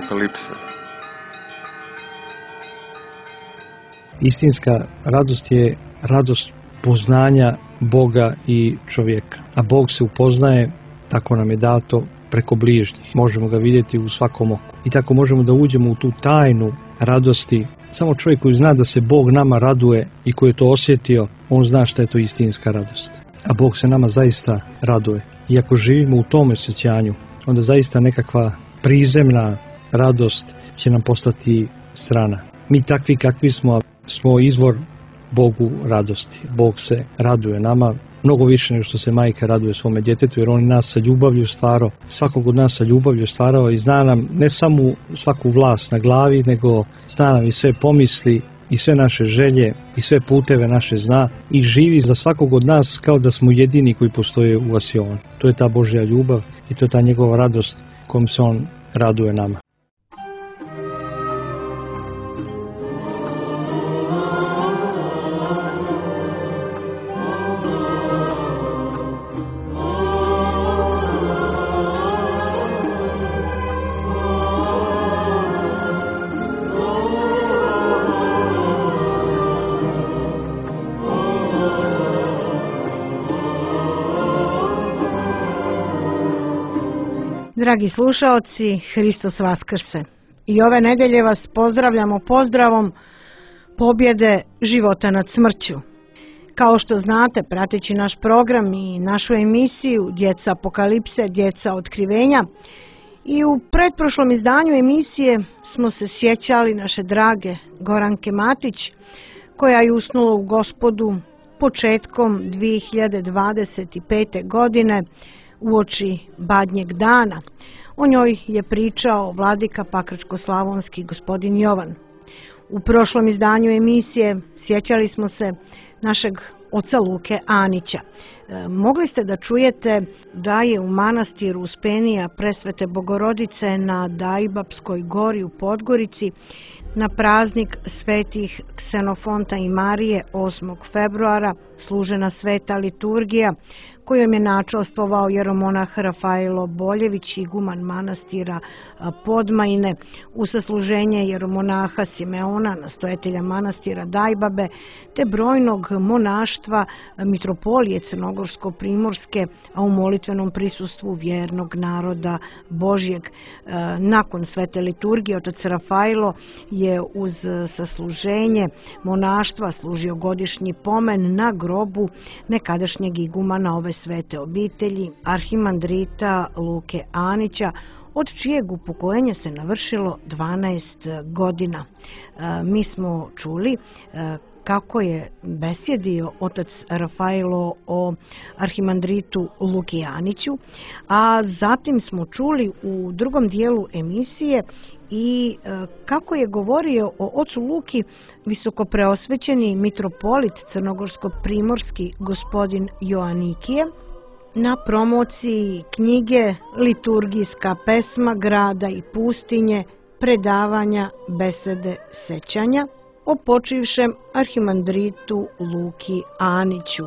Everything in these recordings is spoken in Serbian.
Apokalipse. Istinska radost je radost poznanja Boga i čovjeka. A Bog se upoznaje, tako nam je dato, preko bližnjih. Možemo ga vidjeti u svakom oku. I tako možemo da uđemo u tu tajnu radosti. Samo čovjek koji zna da se Bog nama raduje i koji je to osjetio, on zna šta je to istinska radost. A Bog se nama zaista raduje. I ako živimo u tom osjećanju, onda zaista nekakva prizemna radost će nam postati strana. Mi takvi kakvi smo izvor Bogu radosti. Bog se raduje nama mnogo više nego što se majka raduje svome djetetu, jer on nas sa ljubavlju stvarao, svakog od nas sa ljubavlju stvarao i zna nam ne samo svaku vlast na glavi, nego zna nam i sve pomisli i sve naše želje i sve puteve naše zna i živi za svakog od nas kao da smo jedini koji postoje u vasionu. To je ta Božja ljubav i to je ta njegova radost kojom se on raduje nama. Dragi slušaoci, Hristos vaskrse. I ove nedelje vas pozdravljamo pozdravom pobjede života nad smrću. Kao što znate, prateći naš program i našu emisiju Djeca Apokalipse, Djeca otkrivenja, i u pretprošlom izdanju emisije smo se sjećali naše drage Goranke Matić, koja je usnula u Gospodu početkom 2025. godine uoči Badnjeg dana. O njoj je pričao vladika pakračko-slavonski gospodin Jovan. U prošlom izdanju emisije sjećali smo se našeg oca Luke Anića. Mogli ste da čujete da je u manastiru Uspenija Presvete Bogorodice na Dajbapskoj gori u Podgorici na praznik svetih Ksenofonta i Marije 8. februara služena sveta liturgija kojom je načastvovao jeromonah Rafailo Boljević, iguman manastira Podmajne, u sasluženje jeromonaha Simeona, nastojatelja manastira Dajbabe, te brojnog monaštva mitropolije Crnogorsko-primorske, a u molitvenom prisustvu vjernog naroda Božjeg. Nakon svete liturgije otac Rafailo je uz sasluženje monaštva služio godišnji pomen na grobu nekadašnjeg igumana ove svete obitelji, arhimandrita Luke Anića, od čijeg upokojenja se navršilo 12 godina. Mi smo čuli kako je besjedio otac Rafailo o arhimandritu Luki Aniću, a zatim smo čuli u drugom dijelu emisije i kako je govorio o ocu Luki visokopreosvećeni mitropolit crnogorsko-primorski gospodin Joanikije na promociji knjige Liturgijska pesma grada i pustinje, predavanja, besede, sećanja o počivšem arhimandritu Luki Aniću.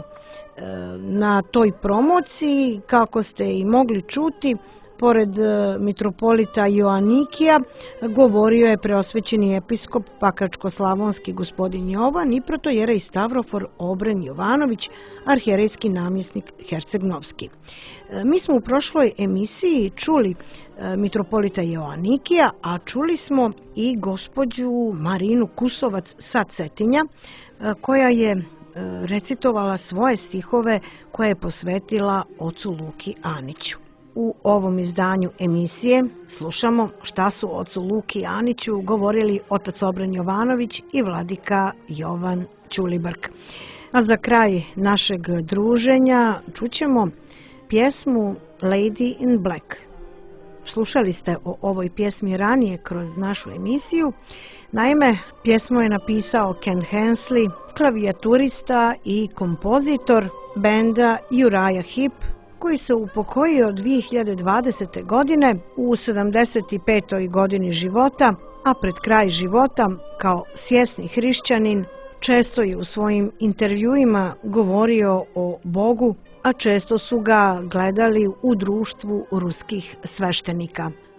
Na toj promociji, kako ste i mogli čuti, pored mitropolita Joanikija govorio je preosvećeni episkop pakračko-slavonski gospodin Jovan i protojerej Stavrofor Obren Jovanović, arhijerejski namjesnik Herceg-Novski. Mi smo u prošloj emisiji čuli mitropolita Joanikija, a čuli smo i gospođu Marinu Kusovac sa Cetinja, koja je recitovala svoje stihove koje je posvetila ocu Luki Aniću. U ovom izdanju emisije slušamo šta su ocu Luki Aniću govorili otac Obren Jovanović i vladika Jovan Ćulibrk. A za kraj našeg druženja čućemo pjesmu Lady in Black. Slušali ste o ovoj pjesmi ranije kroz našu emisiju. Naime, pjesmu je napisao Ken Hensley, klavijaturista i kompozitor benda Uriah Heep, koji se upokojio 2020. godine u 75. godini života, a pred kraj života kao svjesni hrišćanin često je u svojim intervjuima govorio o Bogu, a često su ga gledali u društvu ruskih sveštenika.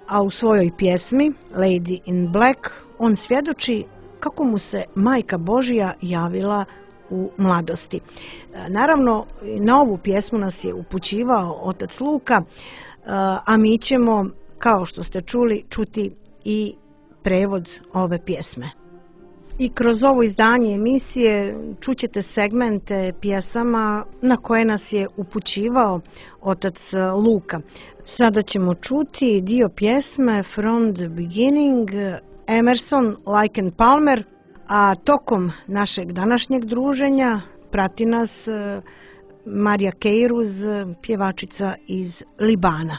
a u svojoj pjesmi Lady in Black on svjedoči kako mu se Majka Božja javila u mladosti. Naravno, na ovu pjesmu nas je upućivao otac Luka, a mi ćemo, kao što ste čuli, čuti i prevod ove pjesme. I kroz ovo izdanje emisije čućete segmente pjesama na koje nas je upućivao otac Luka. Sada ćemo čuti dio pjesme From the Beginning, Emerson, Lake and Palmer, a tokom našeg današnjeg druženja prati nas Marija Keiruz, pjevačica iz Libana.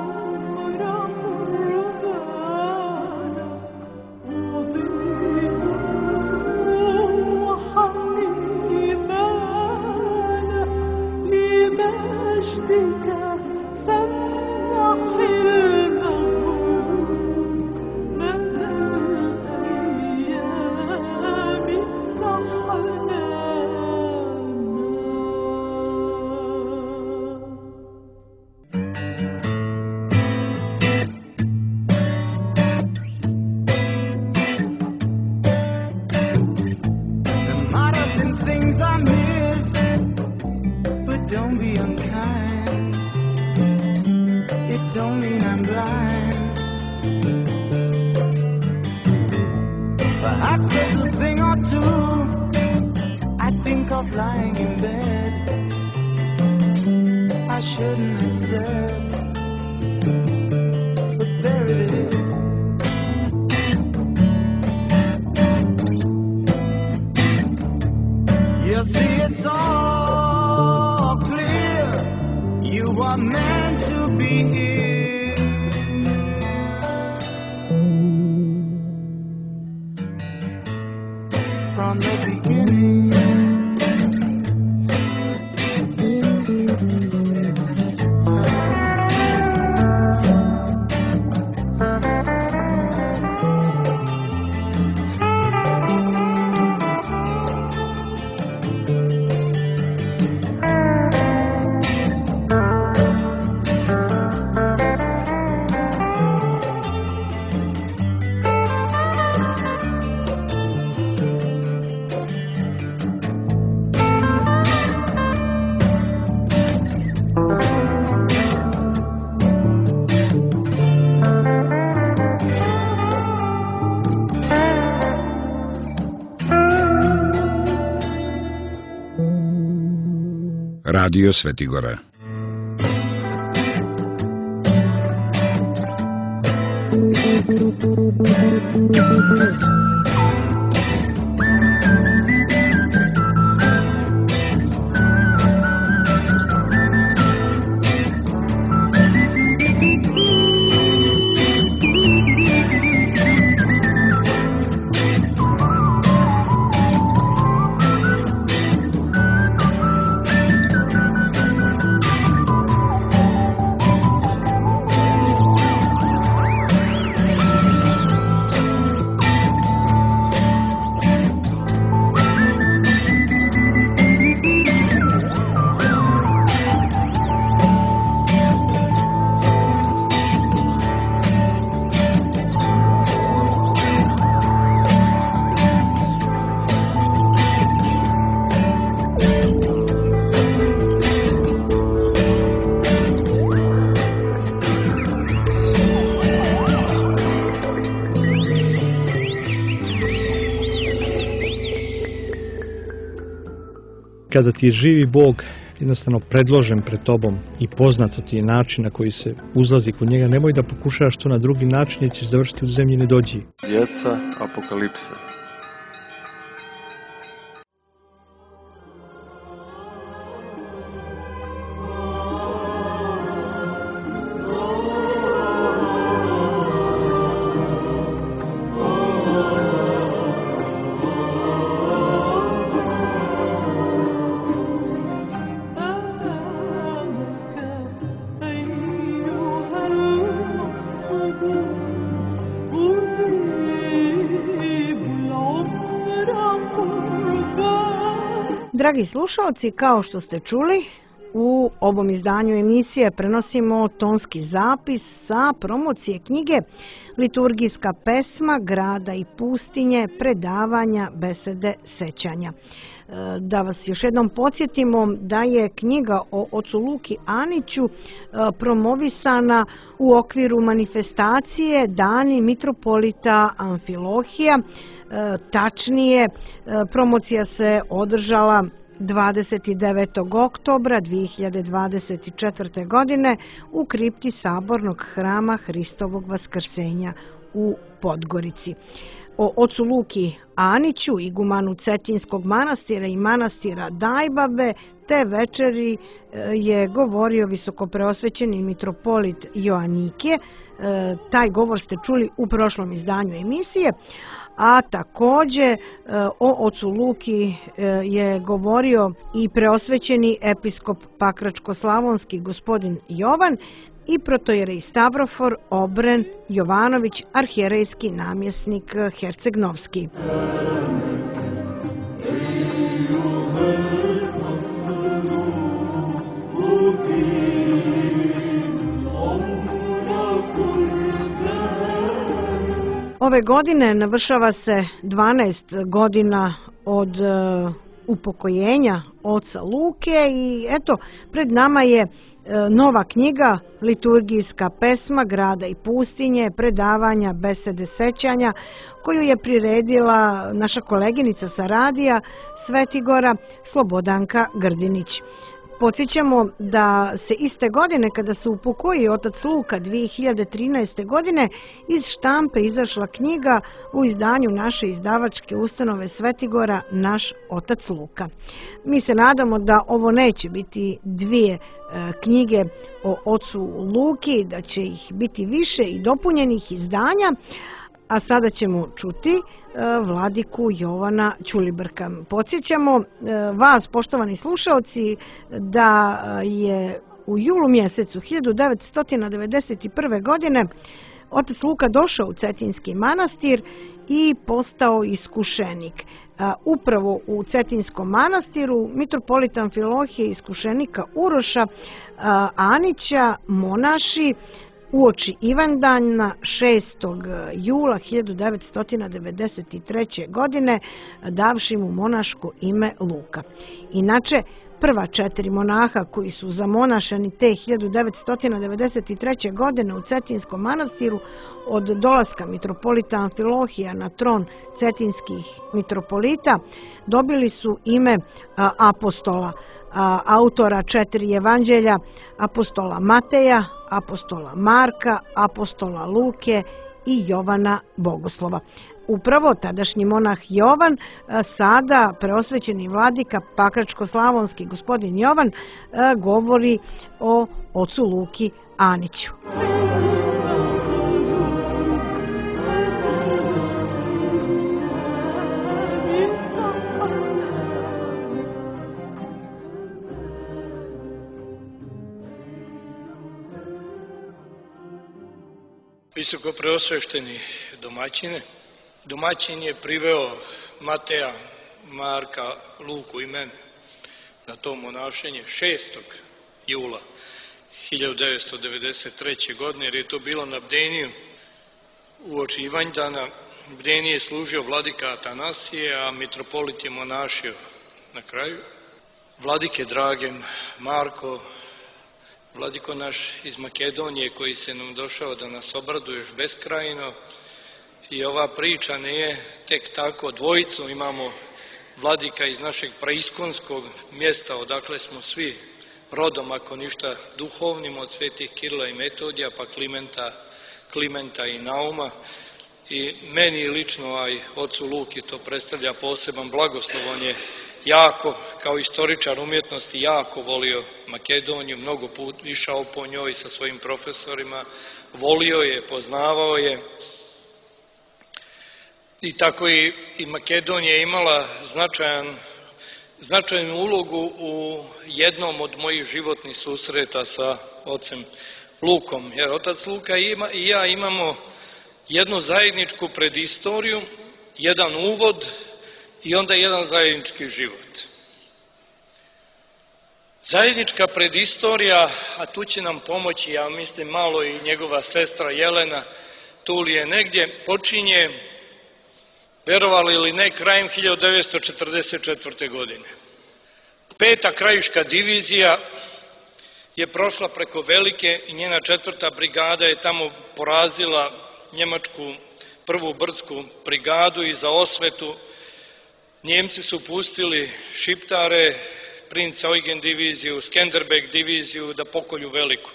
Radio Svetigora. Kada ti je živi Bog jednostavno predložen pred tobom i poznato ti je način na koji se uzlazi kod njega, nemoj da pokušavaš to na drugi način jer ćeš završiti u zemlji nedođi. Djeca apokalipse. Dragi slušalci, kao što ste čuli, U ovom izdanju emisije prenosimo tonski zapis sa promocije knjige Liturgijska pesma grada i pustinje, predavanja, besede, sećanja. Da vas još jednom podsjetimo da je knjiga o ocu Luki Aniću promovisana u okviru manifestacije Dani mitropolita Amfilohija. Tačnije, promocija se održala 29. oktobra 2024. godine u kripti Sabornog hrama Hristovog Vaskrsenja u Podgorici. O ocu Luki Aniću, igumanu Cetinskog manastira i manastira Dajbabe, te večeri je govorio visokopreosvećeni mitropolit Joannikije. Taj govor ste čuli u prošlom izdanju emisije, a takođe o ocu Luki je govorio i preosvećeni episkop Pakračko-slavonski gospodin Jovan i protojerej Stavrofor Obren Jovanović, arhijerejski namjesnik Herceg-Novski. Ove godine navršava se 12 godina od upokojenja oca Luke i eto, pred nama je nova knjiga Liturgijska pesma grada i pustinje, predavanja, besede, sećanja, koju je priredila naša koleginica sa radija Svetigora Slobodanka Grdinić. Podsjećamo da se iste godine, kada se upokojio otac Luka 2013. godine, iz štampe izašla knjiga u izdanju naše izdavačke ustanove Svetigora Naš otac Luka. Mi se nadamo da ovo neće biti dvije knjige o ocu Luki, da će ih biti više i dopunjenih izdanja, a sada ćemo čuti vladiku Jovana Ćulibrka. Podsjećamo vas, poštovani slušaoci, da je u julu mjesecu 1991. godine otac Luka došao u Cetinski manastir i postao iskušenik. Upravo u Cetinskom manastiru mitropolit Amfilohije iskušenika Uroša Anića monaši uoči Ivandana 6. jula 1993. godine davši mu monaško ime Luka. Inače, prva 4 monaha koji su zamonašeni te 1993. godine u Cetinskom manastiru od dolaska mitropolita Amfilohija na tron cetinskih mitropolita dobili su ime apostola, autora 4 evanđelja, apostola Mateja, apostola Marka, apostola Luke i Jovana Bogoslova. Upravo tadašnji monah Jovan, sada preosvećeni vladika Pakračko-slavonski gospodin Jovan, govori o ocu Luki Aniću. Visoko preosvešteni domaćin je priveo Mateja, Marka, Luku i mene na to monašenje 6. jula 1993. godine, jer je to bilo na bdeniju uoči Ivandana. Bdenije je služio vladika Atanasije, a mitropolit je monašio na kraju. Vladike drage Marko, vladiko naš iz Makedonije koji se nam došao da nas obraduješ beskrajno, i ova priča nije tek tako, dvojicu imamo vladika iz našeg praiskonskog mjesta, odakle smo svi rodom, ako ništa duhovnim, od svetih Kirila i Metodija, pa Klimenta i Nauma. I meni lično, a i ocu Luki, to predstavlja poseban blagoslov. On je jako, kao istoričar umjetnosti, jako volio Makedoniju, mnogo put išao po njoj sa svojim profesorima, volio je, poznavao je. I tako i Makedonija je imala značajnu ulogu u jednom od mojih životnih susreta sa ocem Lukom. Jer otac Luka i ja imamo jednu zajedničku predistoriju, jedan uvod i onda jedan zajednički život. Zajednička predistorija, a tu će nam pomoći, ja mislim, malo i njegova sestra Jelena, tu li je negdje, počinje, verovali ili ne, krajem 1944. godine. 5. krajiška divizija je prošla preko Velike i njena 4. brigada je tamo porazila njemačku 1. brdsku brigadu i za osvetu Njemci su pustili Šiptare, Princ Eugen diviziju, Skenderbeg diviziju da pokolju Veliku.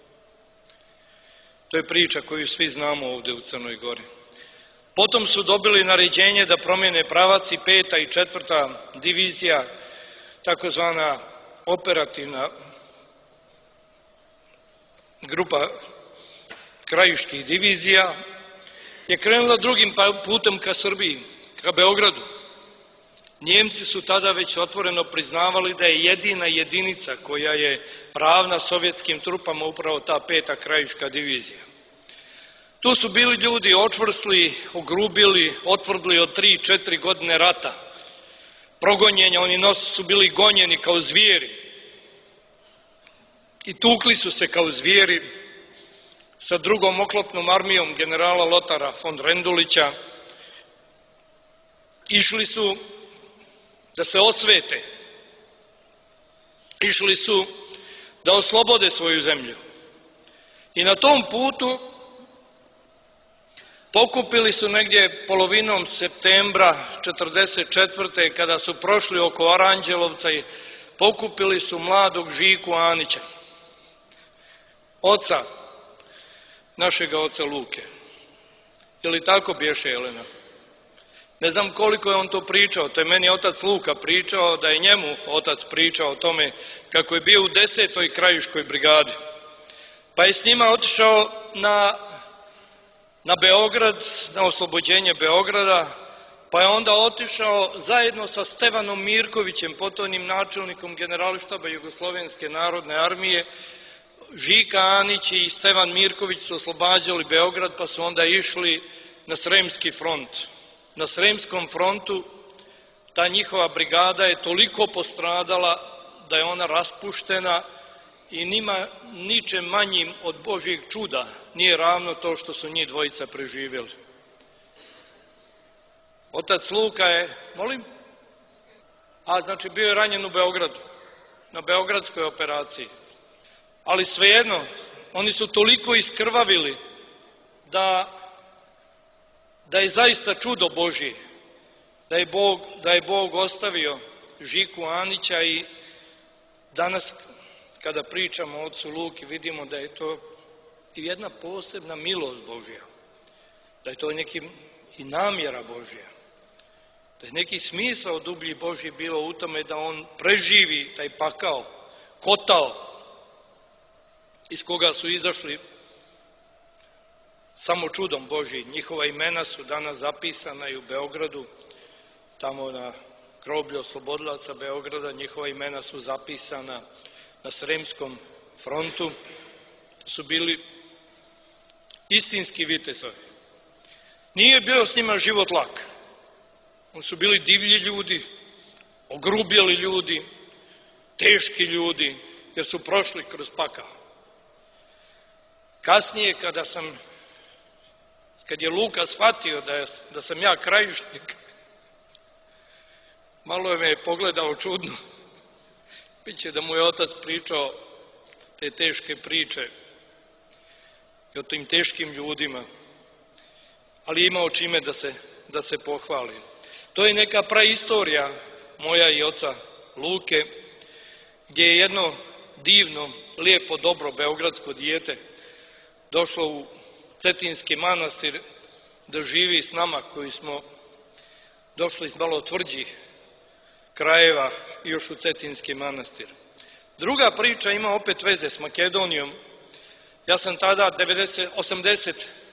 To je priča koju svi znamo ovdje u Crnoj Gori. Potom su dobili naređenje da promjene pravac i 5. i 4. divizija, takozvana operativna grupa krajiških divizija, je krenula drugim putem ka Srbiji, ka Beogradu. Njemci su tada već otvoreno priznavali da je jedina jedinica koja je ravna sovjetskim trupama upravo ta 5. krajiška divizija. Tu su bili ljudi očvrsli, ogrubili, otvrdli od 3-4 godine rata, progonjenja, oni su bili gonjeni kao zvijeri i tukli su se kao zvijeri sa drugom oklopnom armijom generala Lotara von Rendulića. Išli su da se osvete, išli su da oslobode svoju zemlju. I na tom putu pokupili su negdje polovinom septembra 1944. kada su prošli oko Aranđelovca i pokupili su mladog Žiku Anića, oca, našega oca Luke. Je li tako bješe, Jelena? Ne znam koliko je on to pričao, to je meni otac Luka pričao, da je njemu otac pričao o tome kako je bio u 10. krajiškoj brigadi. Pa je s njima otišao na Beograd, na oslobođenje Beograda, pa je onda otišao zajedno sa Stevanom Mirkovićem, potojnim načelnikom generalštaba Jugoslovenske narodne armije. Žika Anić i Stevan Mirković su oslobađali Beograd, pa su onda išli na Sremski front. Na Sremskom frontu ta njihova brigada je toliko postradala da je ona raspuštena i ničem manjim od Božjeg čuda nije ravno to što su njih dvojica preživjeli. Otac Luka je, znači bio je ranjen u Beogradu, na beogradskoj operaciji. Ali svejedno, oni su toliko iskrvavili da je zaista čudo Božje, da je Bog ostavio Žiku Anića i danas kada pričamo o ocu Luki vidimo da je to i jedna posebna milost Božja, da je to neki i namjera Božja, da je neki smisao dublji Božji bilo u tome da on preživi taj pakao, kotao iz koga su izašli samo čudom Božji. Njihova imena su danas zapisana i u Beogradu, tamo na groblju oslobodilaca Beograda, njihova imena su zapisana na Sremskom frontu, su bili istinski vitezovi. Nije bio s njima život lak. Oni su bili divlji ljudi, ogrubjeli ljudi, teški ljudi, jer su prošli kroz pakao. Kasnije, kad je Luka shvatio da sam ja krajišnik, malo je me pogledao čudno. Biće da mu je otac pričao te teške priče i o tim teškim ljudima, ali imao čime da se pohvali. To je neka praistorija moja i oca Luke, gdje je jedno divno, lijepo, dobro beogradsko dijete došlo u Cetinski manastir da živi s nama koji smo došli iz malo tvrđih krajeva još u Cetinski manastir. Druga priča ima opet veze s Makedonijom. Ja sam tada 85.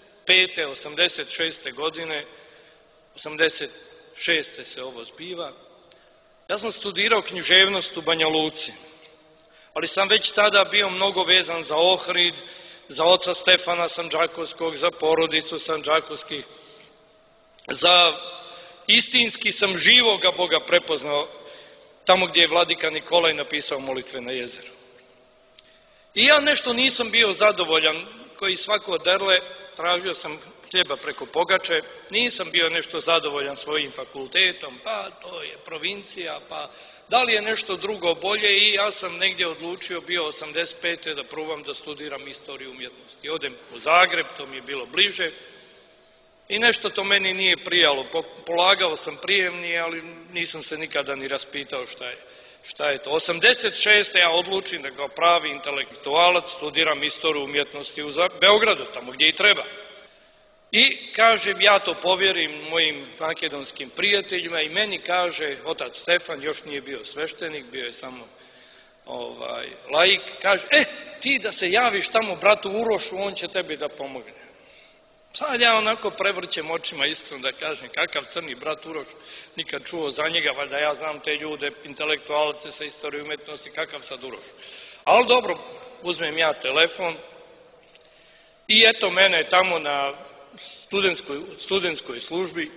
86. godine, 86. se ovo zbiva, ja sam studirao književnost u Banja Luci, ali sam već tada bio mnogo vezan za Ohrid, za oca Stefana Sandžakovskog, za porodicu Sandžakovskih, istinski sam živoga Boga prepoznao tamo gdje je vladika Nikolaj napisao molitve na jezeru. I ja nešto nisam bio zadovoljan, koji svako oderle, tražio sam hljeba preko pogače, nisam bio nešto zadovoljan svojim fakultetom, pa to je provincija, pa da li je nešto drugo bolje, i ja sam negdje odlučio, bio 85. da probam da studiram istoriju umjetnosti. Odem u Zagreb, to mi je bilo bliže, i nešto to meni nije prijalo. Polagao sam prijemni, ali nisam se nikada ni raspitao šta je to. 86. ja odlučim da kao pravi intelektualac studiram istoriju umjetnosti u Beogradu, tamo gdje i treba. I kažem, ja to povjerim mojim makedonskim prijateljima, i meni kaže otac Stefan, još nije bio sveštenik, bio je samo laik, kaže, ti da se javiš tamo bratu Urošu, on će tebi da pomogne. Sad ja onako prevrćem očima, iskreno da kažem, kakav crni brat Uroš, nikad čuo za njega, valjda ja znam te ljude, intelektualce sa istorije umjetnosti, kakav sad Uroš. Ali dobro, uzmem ja telefon i eto mene tamo na studentskoj službi.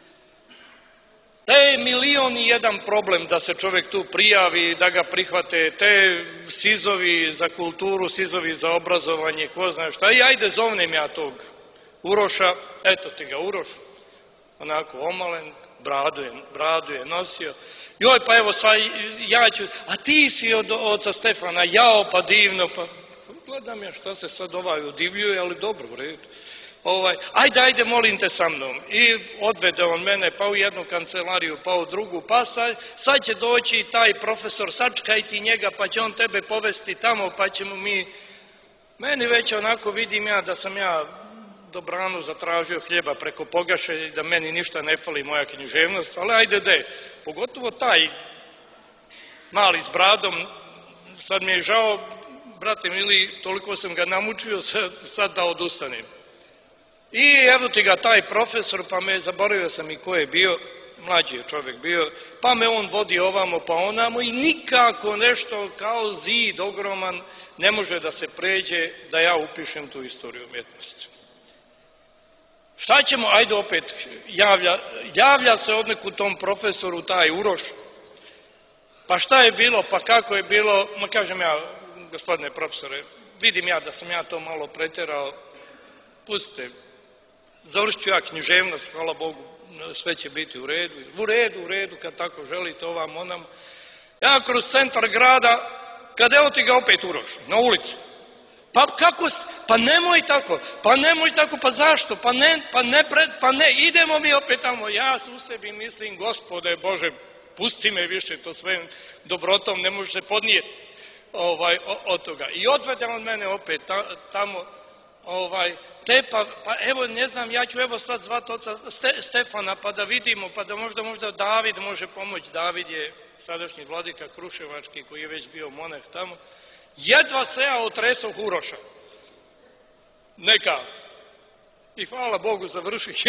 Milion i jedan problem da se čovjek tu prijavi, da ga prihvate, te sizovi za kulturu, sizovi za obrazovanje, ko zna šta. I ajde zovnem ja tog Uroša, eto ti ga Uroš, onako omalen, bradu je nosio. Joj, pa evo sad ja ću, a ti si od oca Stefana, jao, pa divno, pa gledam ja šta se sad udivljuje, ali dobro, u redu. Ajde, molim te sa mnom. I odvede on mene pa u jednu kancelariju, pa u drugu, pa sad će doći i taj profesor, sačkaj ti njega, pa će on tebe povesti tamo, pa ćemo mi... Meni već onako vidim ja da sam ja dobrano zatražio hljeba preko pogaše i da meni ništa ne fali, moja književnost, ali ajde, pogotovo taj mali s bradom, sad mi je žao, brate mili, toliko sam ga namučio sad da odustanem. I evo ti ga taj profesor, pa zaboravio sam i ko je bio, mlađi je čovjek bio, pa me on vodi ovamo pa onamo i nikako nešto kao zid ogroman ne može da se pređe da ja upišem tu istoriju umjetnosti. Šta ćemo, ajde opet, javlja se odneku tom profesoru taj Uroš, pa šta je bilo, pa kako je bilo, ma kažem ja, gospodine profesore, vidim ja da sam ja to malo pretjerao, pustite, završit ću ja književnost, hvala Bogu, sve će biti u redu. U redu, kad tako želite, ovam, onam. Ja kroz centar grada, kad evo ti ga opet Uroš, na ulici. Pa kako, pa nemoj tako, pa zašto, pa ne, idemo mi opet tamo. Ja u sebi mislim, Gospode Bože, pusti me više, to svojim dobrotom ne može se podnijeti od toga. I odvede on mene opet tamo, pa evo ne znam, ja ću evo sad zvati oca Stefana pa da vidimo, pa da možda David može pomoći. David je sadašnji vladika Kruševački koji je već bio monah tamo. Jedva se ja otresoh Uroša. Neka. I hvala Bogu završih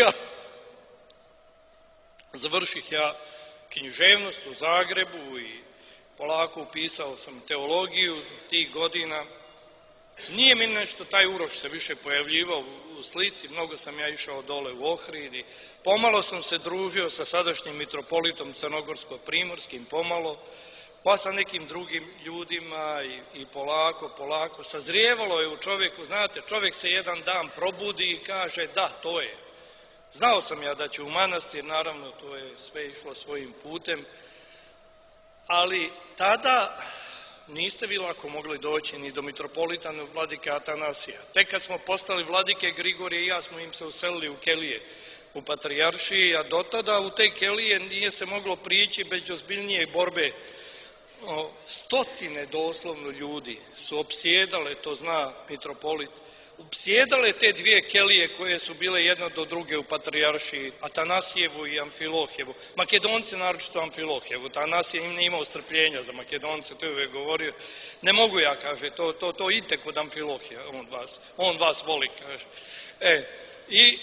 ja književnost u Zagrebu i polako upisao sam teologiju tih godina. Nije mi nešto, taj Uroš se više pojavljivao u slici, mnogo sam ja išao dole u Ohrid i pomalo sam se družio sa sadašnjim mitropolitom crnogorsko-primorskim, pomalo, pa sa nekim drugim ljudima i polako, sazrijevalo je u čovjeku, znate, čovjek se jedan dan probudi i kaže da, to je. Znao sam ja da ću u manastir, naravno to je sve išlo svojim putem, ali tada niste vi lako mogli doći ni do mitropolita, ni vladike Atanasija. Tek kad smo postali vladike Grigorije i ja smo im se uselili u kelije u patrijaršiji, a do tada u te kelije nije se moglo prići bez ozbiljnije borbe. Stotine doslovno ljudi su opsjedale, to zna mitropolit, opsjedale te dvije kelije koje su bile jedna do druge u patrijaršiji, Atanasijevu i Amfilohjevu. Makedonci naročito Amfilohjevu, Atanasije nije imao strpljenja za Makedonce, to je uvijek govorio. Ne mogu ja, kaže, to idite kod Amfilohija, on vas voli, kaže. I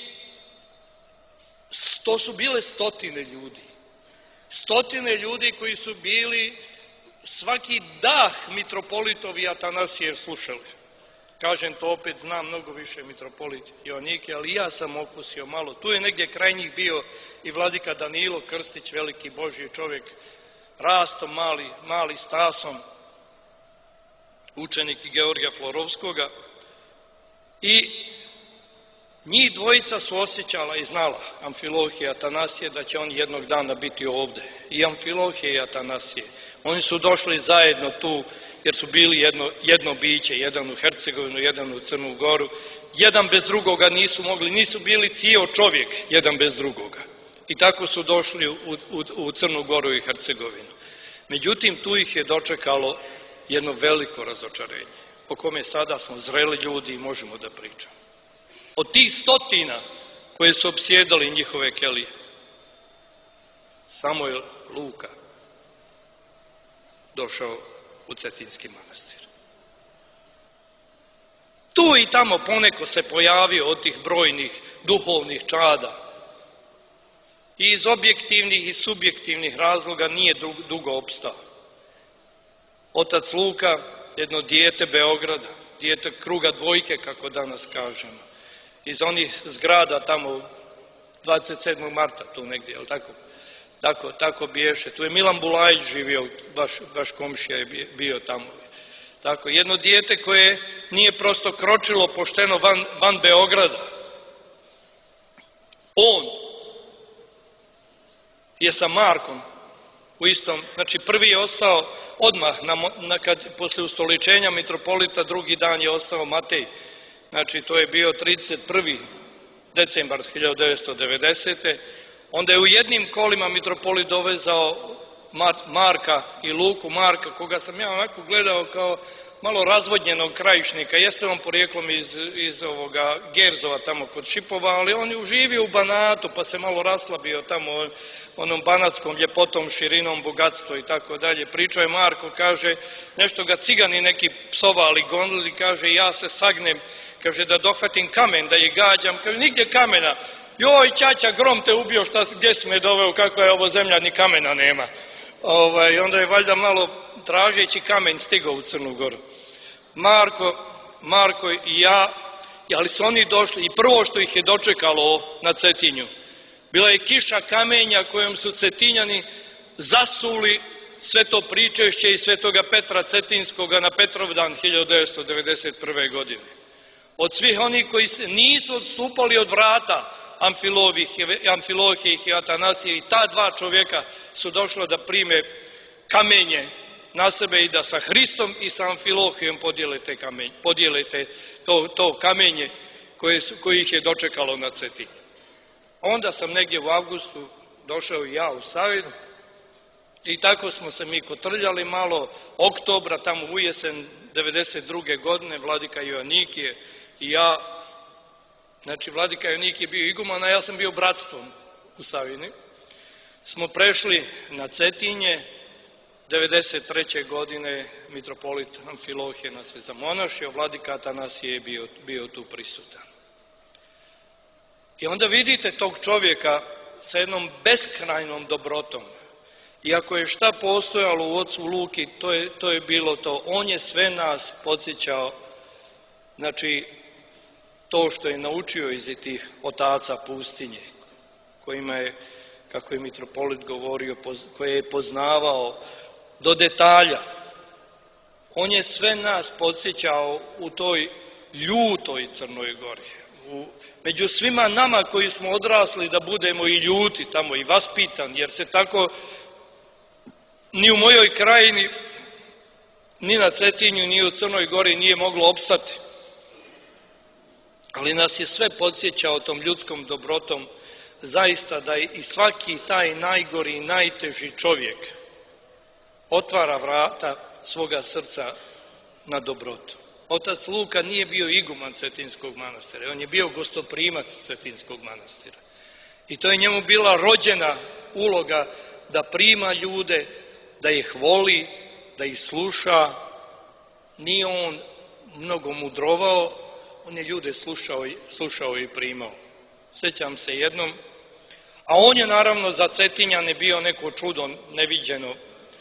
to su bile stotine ljudi koji su bili svaki dah mitropolitovi i Atanasijev slušali. Kažem to opet, znam mnogo više mitropolit Joannike, ali ja sam okusio malo. Tu je negdje kraj njih bio i vladika Danilo Krstić, veliki Božji čovjek, Rastom, mali Stasom, učenik Georgija Florovskoga, i njih dvojica su osjećala i znala, Amfilohije i Atanasije, da će on jednog dana biti ovde. I Amfilohije i Atanasije. Oni su došli zajedno tu, jer su bili jedno biće, jedan u Hercegovinu, jedan u Crnu Goru. Jedan bez drugoga nisu mogli, nisu bili cijel čovjek, jedan bez drugoga. I tako su došli u Crnu Goru i Hercegovinu. Međutim, tu ih je dočekalo jedno veliko razočarenje, o kome sada smo zreli ljudi i možemo da pričamo. Od tih stotina koje su opsjedali njihove kelije, samo je Luka došao u Cetinski manastir. Tu i tamo poneko se pojavio od tih brojnih duhovnih čada. I iz objektivnih i subjektivnih razloga nije dugo opstao. Otac Luka, jedno dijete Beograda, dijete kruga dvojke, kako danas kažemo, iz onih zgrada tamo 27. marta, tu negdje, jel tako? Tako biješe. Tu je Milan Bulajić živio, baš komšija je bio tamo. Tako, jedno dijete koje nije prosto kročilo pošteno van Beograda. On je sa Markom u istom, znači prvi je ostao odmah, posle ustoličenja mitropolita, drugi dan je ostao Matej. Znači to je bio 31. decembar 1990. Onda je u jednim kolima mitropolit dovezao Marka i Luku Marka, koga sam ja onako gledao kao malo razvodnjenog krajišnika. Jeste on porijeklom iz ovoga Gerzova tamo kod Šipova, ali on je živio u Banatu pa se malo raslabio tamo onom banatskom ljepotom, širinom, bogatstvo i tako dalje. Pričao je Marko, kaže, nešto ga cigani neki psovali, gonili, kaže, ja se sagnem, kaže, da dohvatim kamen, da je gađam, kaže, nigdje kamena. Joj, ćaća, grom te ubio, gdje si me doveo, kako je ovo zemlja, ni kamena nema. Onda je valjda malo tražeći kamen stigao u Crnu Goru. Marko i ja, ali su oni došli i prvo što ih je dočekalo na Cetinju, bila je kiša kamenja kojom su Cetinjani zasuli sve to pričešće i Svetoga Petra Cetinskoga na Petrovdan 1991. godine. Od svih onih koji nisu odstupali od vrata Amfilohije i Atanasije, i ta dva čovjeka su došli da prime kamenje na sebe i da sa Hristom i sa Amfilohijom podijelite to kamenje koje ih je dočekalo na Cetinju. Onda sam negdje u avgustu došao i ja u Savinu i tako smo se mi kotrljali malo. Oktobra, tamo u jesen 1992. godine, vladika Joanikije i ja, znači vladika Joanikije je bio iguman, a ja sam bio bratstvom u Savini, smo prešli na Cetinje. 1993. godine mitropolit Amfilohije nas je zamonašio, vladika Atanasije je bio tu prisutan. I onda vidite tog čovjeka sa jednom beskrajnom dobrotom. I ako je šta postojalo u ocu Luki, to je bilo to. On je sve nas podsjećao, znači, to što je naučio iz tih otaca pustinje, kojima je, kako je mitropolit govorio, koje je poznavao do detalja. On je sve nas podsjećao u toj ljutoj Crnoj Gori. Među svima nama koji smo odrasli da budemo i ljuti tamo i vaspitani, jer se tako ni u mojoj krajini, ni na Cetinju, ni u Crnoj Gori nije moglo opstati. Ali nas je sve podsjećao tom ljudskom dobrotom, zaista da i svaki taj najgori i najteži čovjek otvara vrata svoga srca na dobrotu. Otac Luka nije bio iguman Cetinskog manastira, on je bio gostoprimac Cetinskog manastira. I to je njemu bila rođena uloga da prima ljude, da ih voli, da ih sluša. Nije on mnogo mudrovao, on je ljude slušao i primao. Sjećam se jednom, a on je naravno za Cetinjane bio neko čudo neviđeno.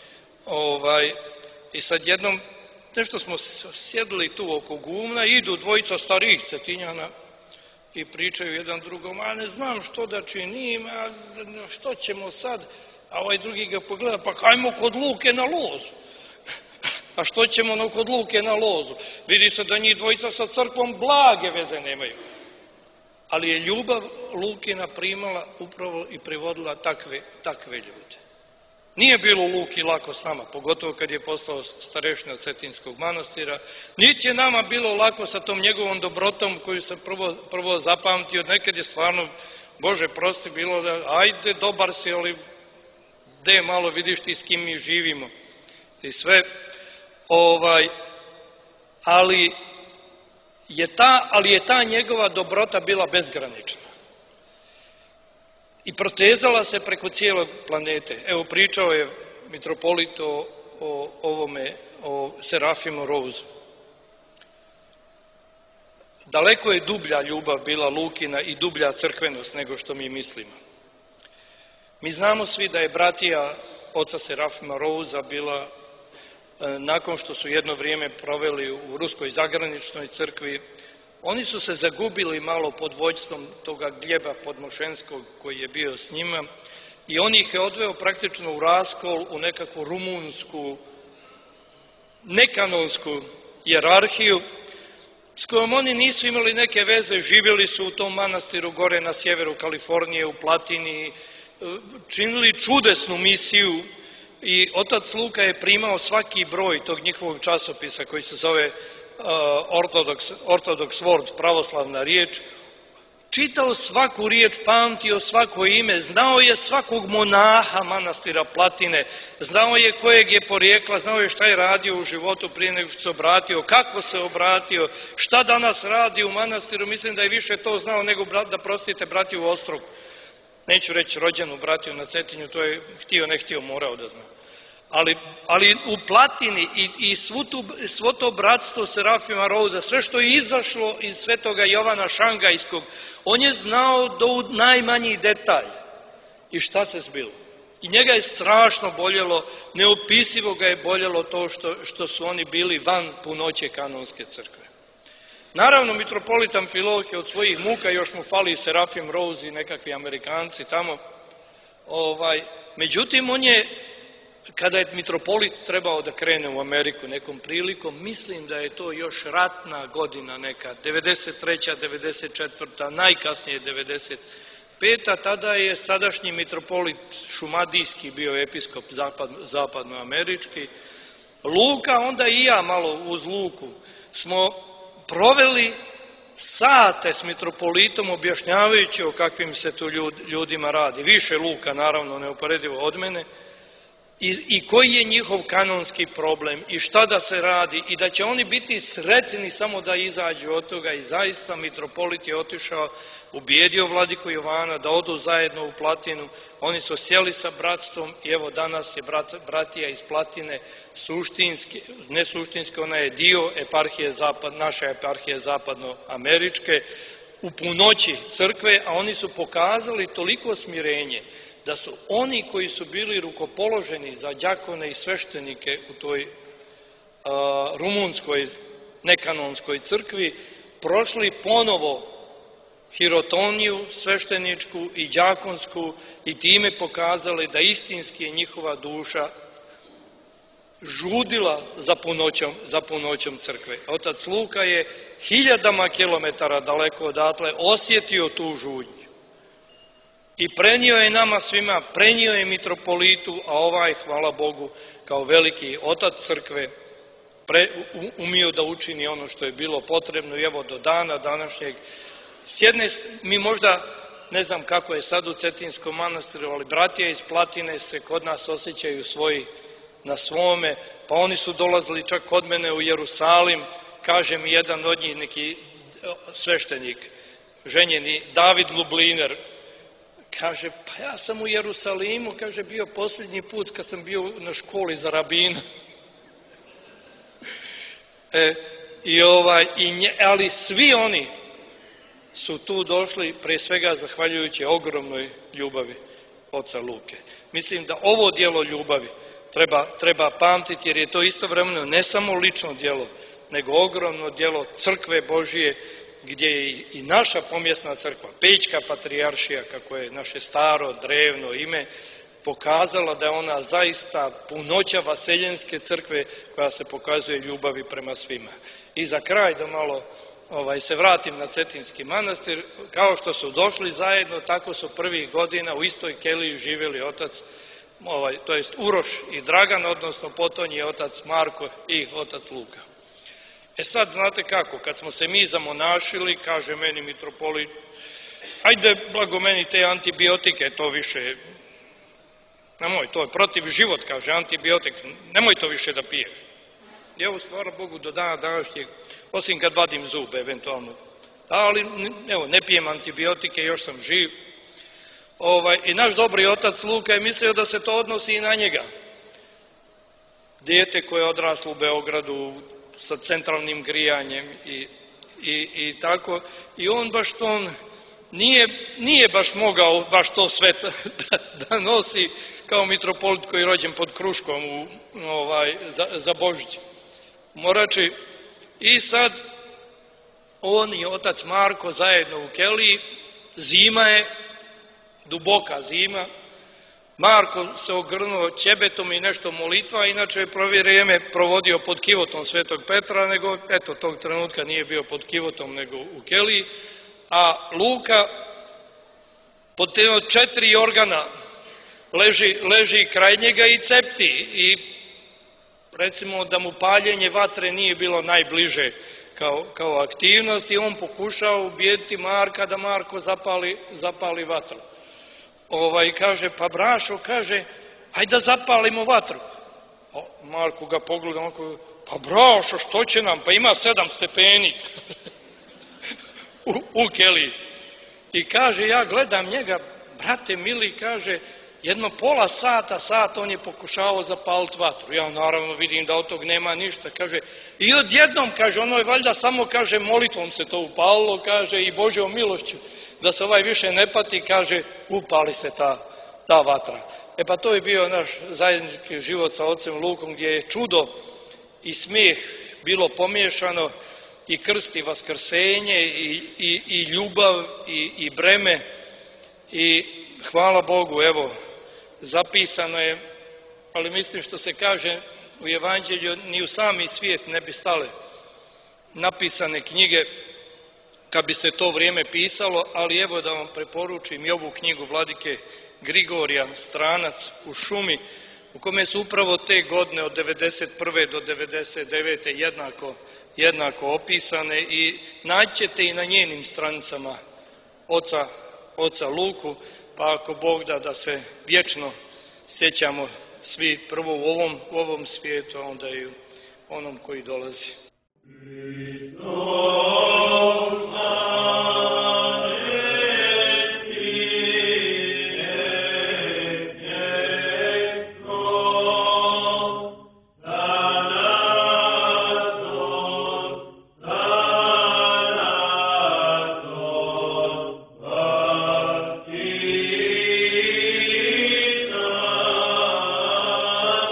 I sad jednom, nešto smo sjedili tu oko gumna, idu dvojica starijih Cetinjana i pričaju jedan drugom, a ne znam što da činim, a što ćemo sad, A ovaj drugi ga pogleda, pa hajmo kod Luke na lozu. A što ćemo kod Luke na lozu? Vidi se da njih dvojica sa crkvom blage veze nemaju. Ali je ljubav Lukina primala upravo i privodila takve ljude. Nije bilo Luki lako s nama, pogotovo kad je postao starešina Cetinskog manastira. Niti je nama bilo lako sa tom njegovom dobrotom koju sam prvo zapamtio. Nekad je stvarno, Bože prosti, bilo da ajde dobar si, ali gde malo vidiš ti s kim mi živimo. I sve, ali je ta njegova dobrota bila bezgranična. I protezala se preko cijelog planete. Evo, pričao je mitropolit o Serafimu Rozu. Daleko je dublja ljubav bila Lukina i dublja crkvenost nego što mi mislimo. Mi znamo svi da je bratija oca Serafima Roza bila, nakon što su jedno vrijeme proveli u Ruskoj zagraničnoj crkvi, oni su se zagubili malo pod vođstvom toga Gljeba Podmošenskog koji je bio s njima i on ih je odveo praktično u raskol, u nekakvu rumunsku, nekanonsku hijerarhiju s kojom oni nisu imali neke veze, živjeli su u tom manastiru gore na sjeveru Kalifornije, u Platini, činili čudesnu misiju i otac Luka je primao svaki broj tog njihovog časopisa koji se zove Ortodox Word, pravoslavna riječ, čitao svaku riječ, pamtio svako ime, znao je svakog monaha manastira Platine, znao je kojeg je porijekla, znao je šta je radio u životu prije nego što se obratio, kako se obratio, šta danas radi u manastiru. Mislim da je više to znao nego da prostite bratiju u Ostrogu. Neću reći rođenu bratiju na Cetinju, to je htio, ne htio, morao da zna. Ali u Platini i svo to bratstvo Serafima Roza, sve što je izašlo iz svetoga Jovana Šangajskog, on je znao do najmanjih detalja i šta se zbilo. I njega je strašno boljelo, neopisivo ga je boljelo to što su oni bili van punoće kanonske crkve. Naravno, mitropolit Amfilohije od svojih muka, još mu fali Serafim Roze i nekakvi Amerikanci tamo. Međutim, on je, kada je mitropolit trebao da krene u Ameriku nekom prilikom, mislim da je to još ratna godina neka, 93. 94. najkasnije 95. Tada je sadašnji mitropolit Šumadijski bio episkop zapadnoamerički. Luka, onda i ja malo uz Luku, smo proveli sate s mitropolitom objašnjavajući o kakvim se tu ljudima radi. Više Luka, naravno, neuporedivo od mene. I koji je njihov kanonski problem i šta da se radi i da će oni biti sretni samo da izađu od toga. I zaista mitropolit je otišao, ubijedio vladiku Jovana da odu zajedno u Platinu. Oni su sjeli sa bratstvom i evo danas je bratija iz Platine suštinski, ne suštinski, ona je dio naše eparhije zapadnoameričke u punoći crkve, a oni su pokazali toliko smirenje da su oni koji su bili rukopoloženi za đakone i sveštenike u toj rumunskoj nekanonskoj crkvi prošli ponovo hirotoniju svešteničku i đakonsku i time pokazali da istinski je njihova duša žudila za punoćom crkve. Otac Luka je 1000 kilometara daleko odatle osjetio tu žudnju. I prenio je nama svima, prenio je mitropolitu, a ovaj, hvala Bogu, kao veliki otac crkve, umio da učini ono što je bilo potrebno i evo do dana današnjeg. S jedne, mi možda, ne znam kako je sad u Cetinskom manastiru, ali bratije iz Platine se kod nas osjećaju svoji na svome, pa oni su dolazili čak kod mene u Jerusalim, kaže mi jedan od njih, neki sveštenik, ženjeni, David Lubliner, kaže, pa ja sam u Jerusalimu, kaže, bio posljednji put kad sam bio na školi za rabina. Ali svi oni su tu došli, prije svega zahvaljujući ogromnoj ljubavi oca Luke. Mislim da ovo djelo ljubavi treba pamtiti, jer je to istovremeno ne samo lično djelo, nego ogromno djelo crkve Božije, gdje je i naša pomjesna crkva, Pećka patrijaršija, kako je naše staro, drevno ime, pokazala da je ona zaista punoća Vaseljenske crkve koja se pokazuje ljubavi prema svima. I za kraj da malo se vratim na Cetinski manastir, kao što su došli zajedno, tako su prvih godina u istoj keliji živjeli otac, to jest Uroš i Dragan, odnosno potonji otac Marko i otac Luka. E sad, znate kako, kad smo se mi zamonašili, kaže meni mitropolit, ajde, blago meni te antibiotike, to više, nemoj, to je protiv život, kaže, antibiotik, nemoj to više da pije. I evo, hvala Bogu, do dana današnjeg, osim kad vadim zube, eventualno. Ali, evo, ne pijem antibiotike, još sam živ. I naš dobri otac Luka je mislio da se to odnosi i na njega. Dijete koje je odraslo u Beogradu sa centralnim grijanjem i tako. I on baš to, nije baš mogao baš to sve da nosi kao mitropolit koji je rođen pod Kruškom za Božić. Morači. I sad on i otac Marko zajedno u keliji, zima je, duboka zima, Marko se ogrnuo ćebetom i nešto molitva, inače je vrijeme provodio pod kivotom Svetog Petra, nego eto tog trenutka nije bio pod kivotom nego u keliji, a Luka pod 4 organa leži kraj njega i cepti i recimo da mu paljenje vatre nije bilo najbliže kao aktivnost i on pokušao ubijediti Marka da Marko zapali vatru. Kaže, pa brašo, kaže, ajde da zapalimo vatru. Marko ga pogleda, pa brašo, što će nam, pa ima 7 stepeni u keliji. I kaže, ja gledam njega, brate mili, kaže, jedno pola sat on je pokušavao zapaliti vatru. Ja naravno vidim da od tog nema ništa, kaže, i odjednom, kaže, ono je valjda samo, kaže, molitvom se to upalilo, kaže, i Božjom milošću, da se ovaj više ne pati, kaže, upali se ta vatra. E pa to je bio naš zajednički život sa ocem Lukom, gdje je čudo i smijeh bilo pomiješano, i krst i vaskrsenje, i ljubav, i breme, i hvala Bogu, evo, zapisano je, ali mislim što se kaže u Evanđelju, ni u sami svijet ne bi stale napisane knjige kad bi se to vrijeme pisalo, ali evo da vam preporučim i ovu knjigu vladike Grigorija, Stranac u šumi, u kome su upravo te godine od 91. do 99. jednako opisane i naćete i na njenim stranicama oca Luku, pa ako Bog da se vječno sjećamo svi prvo u ovom svijetu, a onda i u onom koji dolazi.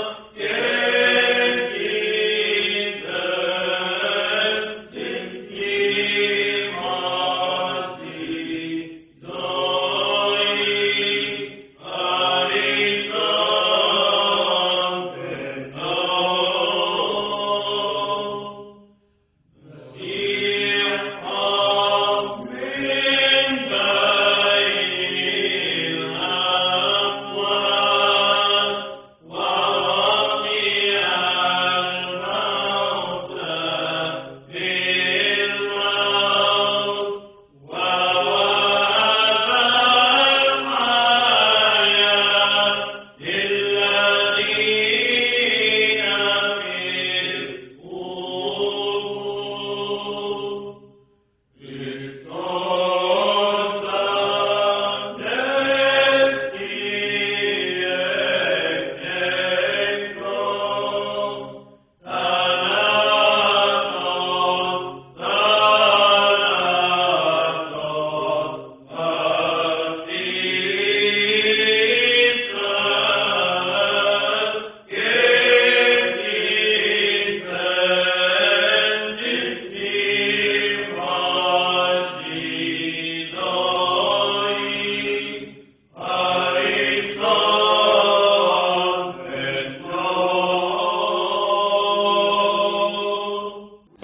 Yeah.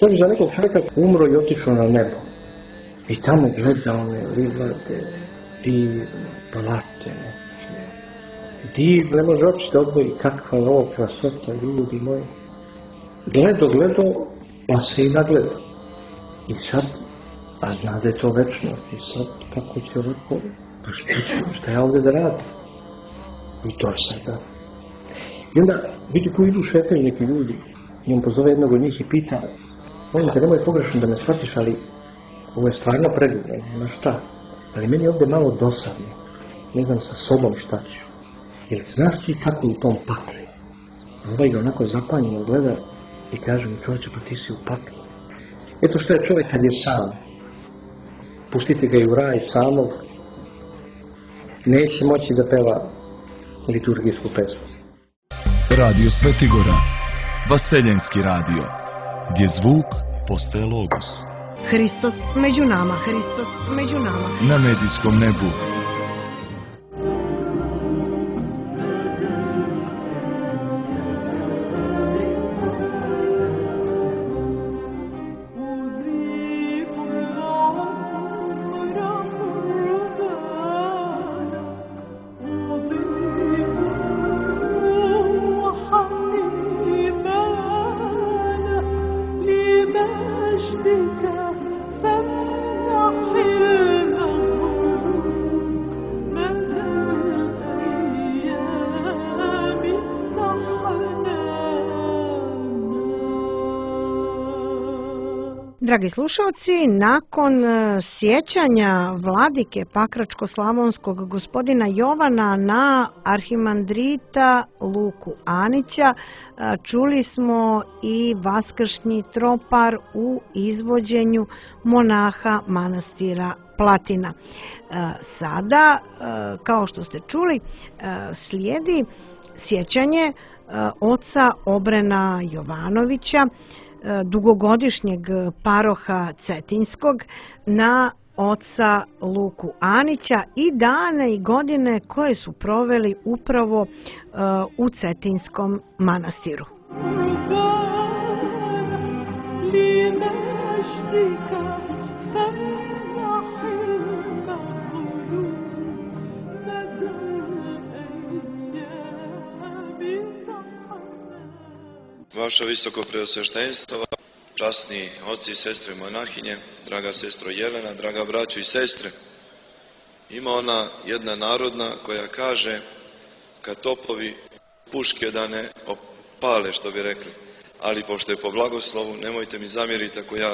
To je za nekog čovjeka umro i otišao na nebo. I tamo gleda one livade, divne, platene. Ne može oči da odvoji kakva je ovo krasota, ljudi moji. Gledo, pa se i nagleda. I sad, a zna da je to večnost, i sad, kako će ovako, pa šta ja ovdje da radim? I to sada. I onda, vidi koji idu šetaju neki ljudi, i on pozove jednog od njih i pita, molim te, nemoj pogrešno da me shvatiš, ali ovo je stvarno predivno, na šta? Ali meni je ovdje malo dosadno, ne znam sa sobom šta ću. Jer znaš ti kako u tom paklu? Ovaj ga onako zapanjeno gleda i kaže mu, čovječe, pa ti si u paklu. Eto što je čovjek kad je sam. Pustite ga i u raj samog, neće moći da peva liturgijsku pesmu. Radio Svetigora, Vaseljenski radio, gdje zvuk postaje logos. Hristos među nama, Hristos među nama. Na medijskom nebu. Dragi slušalci, nakon sjećanja vladike Pakračko-slavonskog gospodina Jovana na arhimandrita Luku Anića, čuli smo i vaskršnji tropar u izvođenju monaha manastira Platina. Sada, kao što ste čuli, slijedi sjećanje oca Obrena Jovanovića, dugogodišnjeg paroha Cetinskog, na oca Luku Anića i dane i godine koje su proveli upravo u Cetinskom manastiru. Vaša visoko preosveštenstvo, časni oci i sestre monahinje, draga sestro Jelena, draga braćo i sestre, ima ona jedna narodna koja kaže kad topovi puške da ne opale, što bi rekli, ali pošto je po blagoslovu, nemojte mi zamjeriti ako ja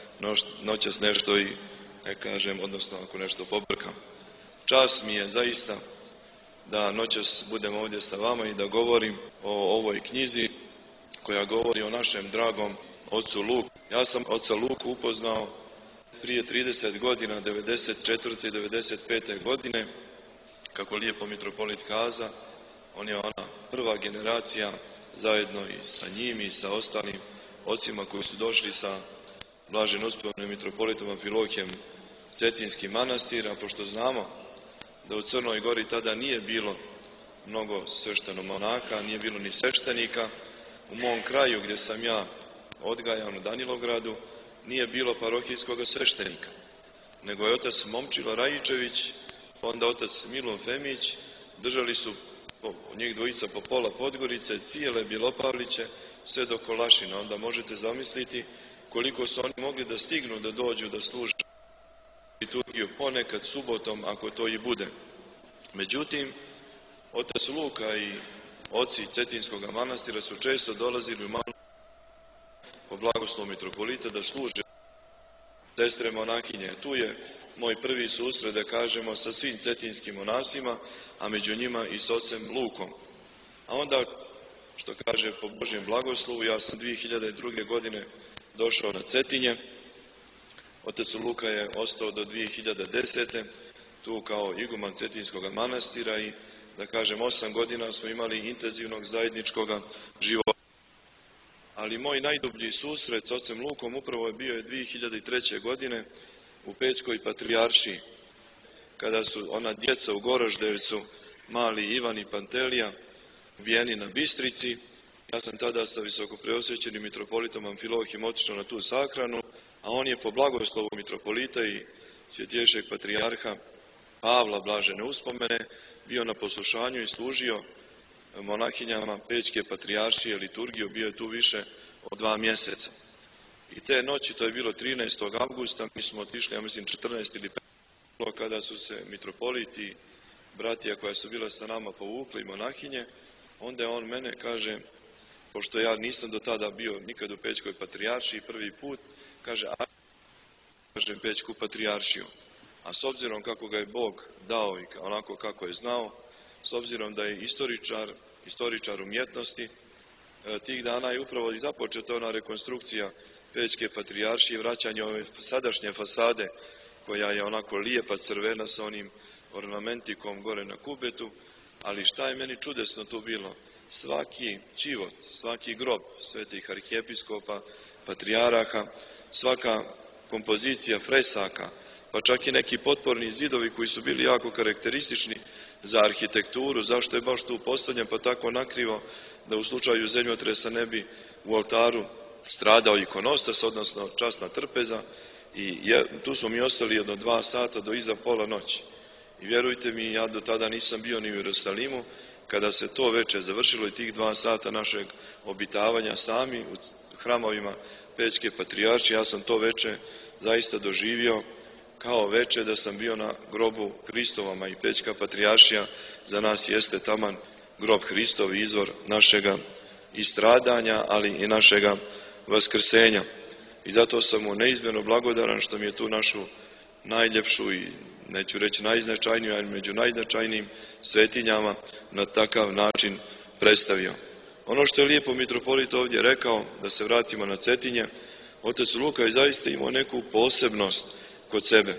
noćas nešto i ne kažem, odnosno ako nešto pobrkam. Čast mi je zaista da noćas budem ovdje sa vama i da govorim o ovoj knjizi koja govori o našem dragom ocu Luku. Ja sam oca Luku upoznao prije 30 godina, 94. i 95. godine, kako lijepo mitropolit kaza, on je ona prva generacija zajedno i sa njim i sa ostalim ocima koji su došli sa blaženospevnim mitropolitom Amfilohijem Cetinski manastir, a pošto znamo da u Crnoj Gori tada nije bilo mnogo sveštenomonaha, nije bilo ni sveštenika, u mom kraju gdje sam ja odgajan u Danilogradu nije bilo parohijskog sveštenika, nego je otac Momčilo Rajičević, onda otac Milun Femić, držali su njih dvojica po pola Podgorice, cijele Bilopavliće, sve do Kolašina. Onda možete zamisliti koliko su oni mogli da stignu da dođu da služe liturgiju ponekad subotom, ako to i bude. Međutim, otac Luka i oci Cetinskog manastira su često dolazili u Manu po blagoslovu mitropolita da služe sestre monahinje. Tu je moj prvi susret, da kažemo, sa svim cetinskim monasima, a među njima i s ocem Lukom. A onda, što kaže, po Božjem blagoslovu, ja sam 2002. godine došao na Cetinje. Otac Luka je ostao do 2010. tu kao iguman Cetinskog manastira i, da kažem, 8 godina smo imali intenzivnog zajedničkog života. Ali moj najdublji susret s ocem Lukom upravo je bio 2003. godine u Pećkoj patrijaršiji, kada su ona djeca u Goroždevcu, mali Ivan i Pantelija, ubijeni na Bistrici, Ja sam tada sa visokopreosvećenim mitropolitom Amfilohijom otišao na tu sahranu, a on je po blagoslovu mitropolita i svjetješeg patrijarha Pavla blažene uspomene bio na poslušanju i služio monahinjama Pećke patrijaršije liturgiju, bio je tu više od 2 mjeseca. I te noći, to je bilo 13. avgusta, mi smo otišli, ja mislim 14. ili 15. kada su se mitropoliti, bratija koja su bila sa nama povukli monahinje, onda on mene kaže, pošto ja nisam do tada bio nikad u Pećkoj patrijaršiji, prvi put, kaže, kažem Pećku patrijaršiju. A s obzirom kako ga je Bog dao i onako kako je znao, s obzirom da je istoričar umjetnosti, tih dana je upravo i započeta ona rekonstrukcija Pećke patrijaršije, vraćanje ove sadašnje fasade, koja je onako lijepa crvena sa onim ornamentikom gore na kubetu, ali šta je meni čudesno tu bilo? Svaki čivot, svaki grob svetih arhijepiskopa, patrijaraha, svaka kompozicija fresaka, pa čak i neki potporni zidovi koji su bili jako karakteristični za arhitekturu, zašto je baš tu postavljen pa tako nakrivo da u slučaju zemljotresa ne bi u oltaru stradao ikonostas, odnosno časna trpeza, i tu smo mi ostali jedno 2 sata do iza pola noći. I vjerujte mi, ja do tada nisam bio ni u Jerusalimu, kada se to veče završilo i tih 2 sata našeg obitavanja sami u hramovima Pećke patrijaršije, ja sam to veče zaista doživio kao veče da sam bio na grobu Hristovama, i Pećka patrijaršija za nas jeste taman grob Hristov, izvor našega i stradanja, ali i našega vaskrsenja. I zato sam mu neizmjerno blagodaran što mi je tu našu najljepšu i, neću reći najznačajniju, ali među najznačajnijim svetinjama na takav način predstavio. Ono što je lijepo mitropolit ovdje rekao, da se vratimo na Cetinje, otac Luka je zaista imao neku posebnost kod sebe.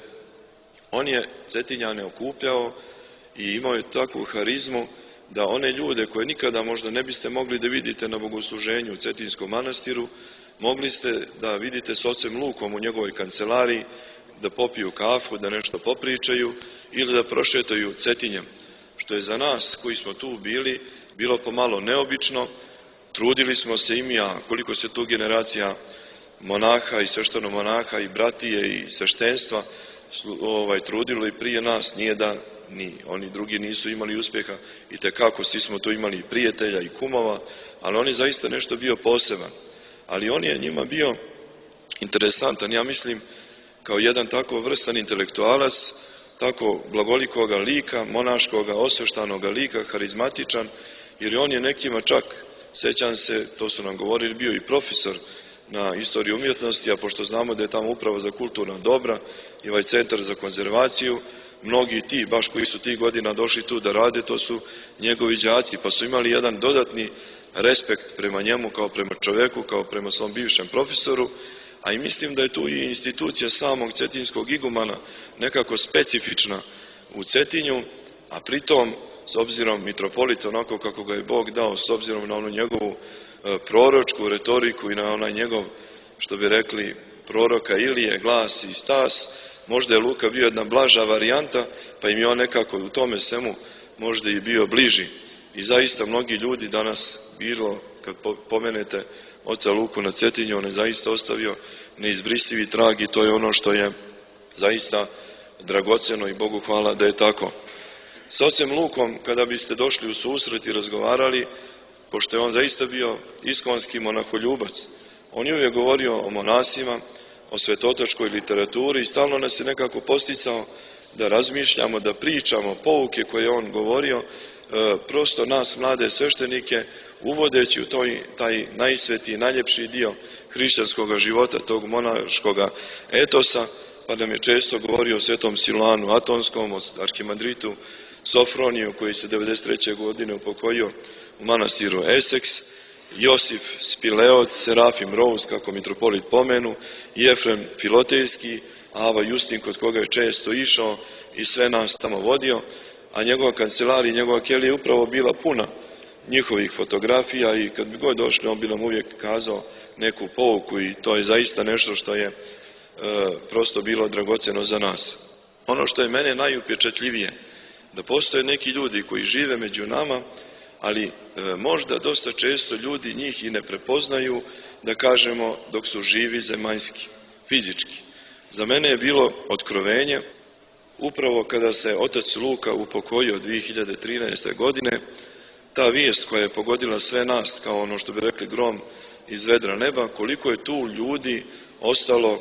On je Cetinjane okupljao i imao je takvu harizmu da one ljude koje nikada možda ne biste mogli da vidite na bogosluženju u Cetinskom manastiru, mogli ste da vidite s ocem Lukom u njegovoj kancelariji, da popiju kafu, da nešto popričaju ili da prošetaju Cetinjem, što je za nas koji smo tu bili bilo pomalo neobično. Trudili smo se i mi, a koliko se tu generacija monaha i sveštenomonaha i bratije i sveštenstva trudilo i prije nas, nije da ni oni drugi nisu imali uspjeha, i tekako svi smo tu imali prijatelja i kumova, ali on je zaista nešto bio poseban. Ali on je njima bio interesantan, ja mislim, kao jedan tako vrstan intelektualac, tako blagolikoga lika, monaškoga, osveštanoga lika, harizmatičan, jer on je nekima čak, sećam se, to su nam govorili, bio i profesor na istoriji umjetnosti, a pošto znamo da je tamo upravo za kulturna dobra i ovaj centar za konzervaciju, mnogi ti, baš koji su tih godina došli tu da rade, to su njegovi đaci, pa su imali jedan dodatni respekt prema njemu kao prema čoveku, kao prema svom bivšem profesoru, a i mislim da je tu i institucija samog cetinskog igumana nekako specifična u Cetinju, a pritom, s obzirom mitropolit, onako kako ga je Bog dao, s obzirom na onu njegovu proročku retoriku i na onaj njegov, što bi rekli, proroka Ilije, glas i stas, možda je Luka bio jedna blaža varijanta, pa im je on nekako u tome svemu možda i bio bliži. I zaista mnogi ljudi danas bilo, kad pomenete oca Luku na Cetinju, on je zaista ostavio neizbrisivi trag i to je ono što je zaista dragoceno i Bogu hvala da je tako. S ocem Lukom, kada biste došli u susret i razgovarali, pošto je on zaista bio iskonski monaholjubac, on je uvijek govorio o monasima, o svetotočkoj literaturi i stalno nas je nekako posticao da razmišljamo, da pričamo pouke koje je on govorio, prosto nas mlade sveštenike uvodeći u taj najsvetiji, najljepši dio hrišćanskog života, tog monaškog etosa, pa nam je često govorio o svetom Silanu Atonskom, o arhimandritu Sofroniju, koji se 93. godine upokojio u manastiru Essex, Josif Spileoc, Serafim Rose, kako mitropolit pomenu, i Efrem Filotejski, Ava Justin, kod koga je često išao i sve nas tamo vodio, a njegova kancelarija i njegova kelija je upravo bila puna njihovih fotografija i kad bi god došli, on bi nam uvijek kazao neku pouku i to je zaista nešto što je prosto bilo dragoceno za nas. Ono što je mene najupečatljivije, da postoje neki ljudi koji žive među nama, ali možda dosta često ljudi njih i ne prepoznaju, da kažemo, dok su živi zemaljski, fizički. Za mene je bilo otkrovenje, upravo kada se otac Luka upokojio 2013. godine, ta vijest koja je pogodila sve nas, kao ono što bi rekli grom iz vedra neba, koliko je tu ljudi ostalo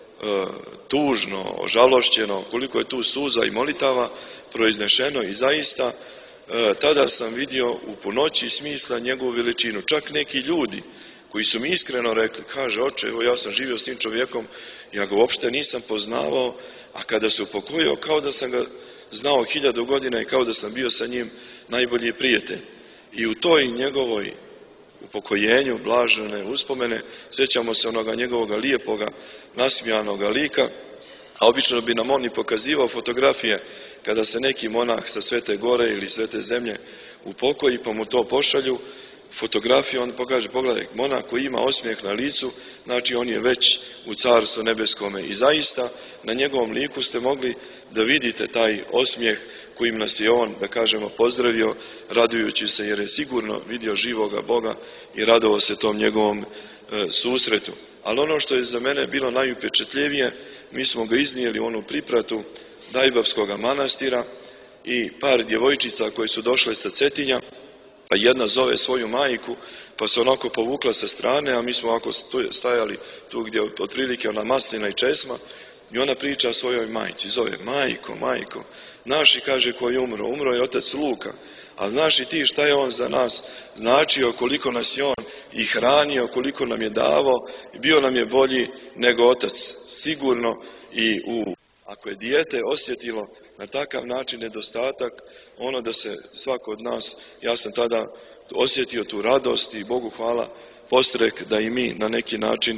tužno, ožalošćeno, koliko je tu suza i molitava proiznešeno i zaista tada sam vidio u punoći smisla njegovu veličinu. Čak neki ljudi koji su mi iskreno rekli, kaže, oče, evo ja sam živio s tim čovjekom, ja ga uopšte nisam poznavao, a kada se upokojio, kao da sam ga znao 1000 godina i kao da sam bio sa njim najbolji prijatelj. I u toj njegovoj upokojenju, blažene uspomene, sjećamo se onoga njegovoga lijepoga, nasmijanoga lika, a obično bi nam on i pokazivao fotografije kada se neki monah sa Svete Gore ili Svete Zemlje upokoji, pa mu to pošalju, fotografiju, on pokaže, pogledaj, monah koji ima osmijeh na licu, znači on je već u Carstvu nebeskome. I zaista na njegovom liku ste mogli da vidite taj osmijeh kojim nas je on, da kažemo, pozdravio, radujući se jer je sigurno vidio živoga Boga i radovao se tom njegovom susretu. Ali ono što je za mene bilo najupečetljivije, mi smo ga iznijeli u onu pripratu Dajbavskog manastira i par djevojčica koji su došle sa Cetinja, a jedna zove svoju majku, pa se onako povukla sa strane, a mi smo ovako stajali tu gdje otprilike ona maslina i česma, i ona priča svojoj majci, zove, majko, majko, znaš i kaže koji je umro je otac Luka, a znaš i ti šta je on za nas značio, koliko nas je on i hranio, koliko nam je davao, bio nam je bolji nego otac, sigurno. I ako je dijete osjetilo na takav način nedostatak, ono da se svako od nas, ja sam tada osjetio tu radost i Bogu hvala postrek da i mi na neki način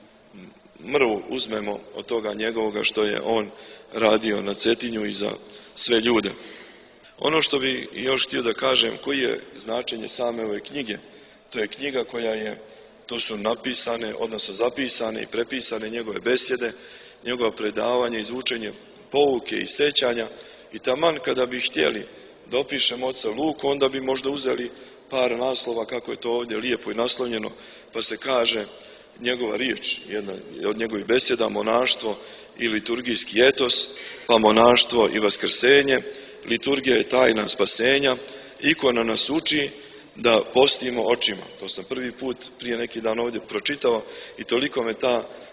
mrvu uzmemo od toga njegovoga što je on radio na Cetinju i za sve ljude. Ono što bi još htio da kažem, koji je značenje same ove knjige, to je knjiga koja je, to su napisane, odnosno zapisane i prepisane njegove besjede, njegova predavanja, izvučenje pouke i sećanja, i taman kada bi htjeli da opišemo oca Luku, onda bi možda uzeli par naslova, kako je to ovdje lijepo i naslovljeno, pa se kaže njegova riječ, jedna od njegovih besjeda, monaštvo i liturgijski etos, pa monaštvo i vaskrsenje, liturgija je tajna spasenja, ikona nas uči da postimo očima. To sam prvi put prije neki dan ovdje pročitao i toliko me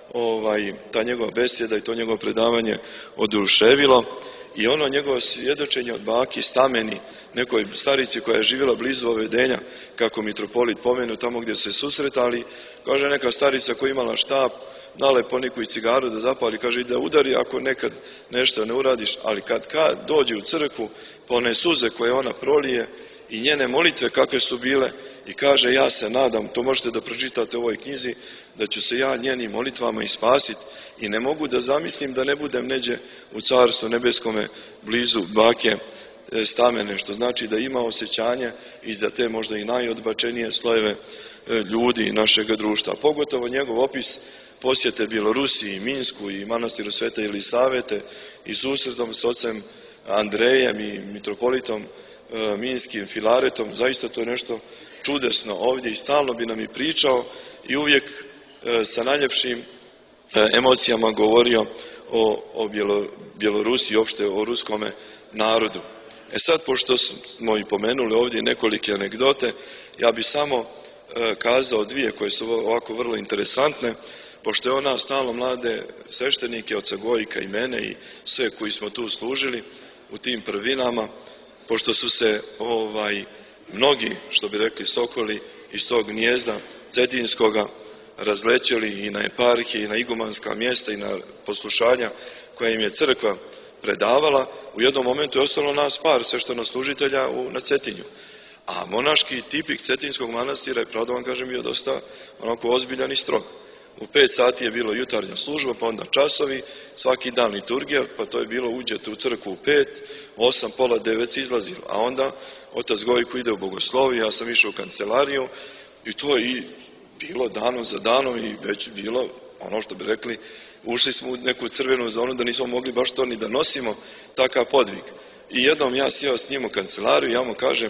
ta njegova besjeda i to njegovo predavanje oduševilo. I ono njegovo svjedočenje od baki Stameni, nekoj starici koja je živjela blizu Ovedenja, kako mitropolit pomenu, tamo gdje se susretali, kaže neka starica koja imala štap, dale poniku i cigaru da zapali, kaže i da udari ako nekad nešto ne uradiš, ali kad dođe u crkvu, pa one suze koje ona prolije i njene molitve kakve su bile, i kaže ja se nadam, to možete da pročitate u ovoj knjizi, da ću se ja njenim molitvama i spasiti i ne mogu da zamislim da ne budem neđe u Carstvu nebeskome blizu bake Stamene, što znači da ima osjećanje i za te možda i najodbačenije slojeve ljudi našeg društva. Pogotovo njegov opis posjete Bjelorusiji, Minsku i manastiru Svete Jelisavete i susretom s ocem Andrejem i mitropolitom Minskim Filaretom, zaista to je nešto čudesno ovdje i stalno bi nam i pričao i uvijek sa najljepšim emocijama govorio o Bjelorusiji, uopšte o ruskome narodu. Sad, pošto smo i pomenuli ovdje nekolike anegdote, ja bi samo kazao dvije koje su ovako vrlo interesantne, pošto je ona stalno mlade sveštenike, oca Gojika i mene i sve koji smo tu služili u tim prvinama, pošto su se mnogi, što bi rekli sokoli, iz tog gnijezda cetinskoga razlećeli i na eparhije i na igumanska mjesta i na poslušanja koja im je crkva predavala, u jednom momentu je ostalo nas par sveštenoslужitelja na Cetinju. A monaški tipik Cetinskog manastira je, pravda vam kažem, bio dosta onako ozbiljan i strog. U 5 sati je bilo jutarnja služba, pa onda časovi, svaki dan liturgija, pa to je bilo uđete u crkvu u 5, 8, pola 9 se izlazilo. A onda otac Gojko ide u bogosloviju, ja sam išao u kancelariju i to je bilo danom za danom i već bilo, ono što bi rekli, ušli smo u neku crvenu zonu da nismo mogli baš to ni da nosimo takav podvig. I jednom ja sjeo s njim u kancelariju i ja mu kažem,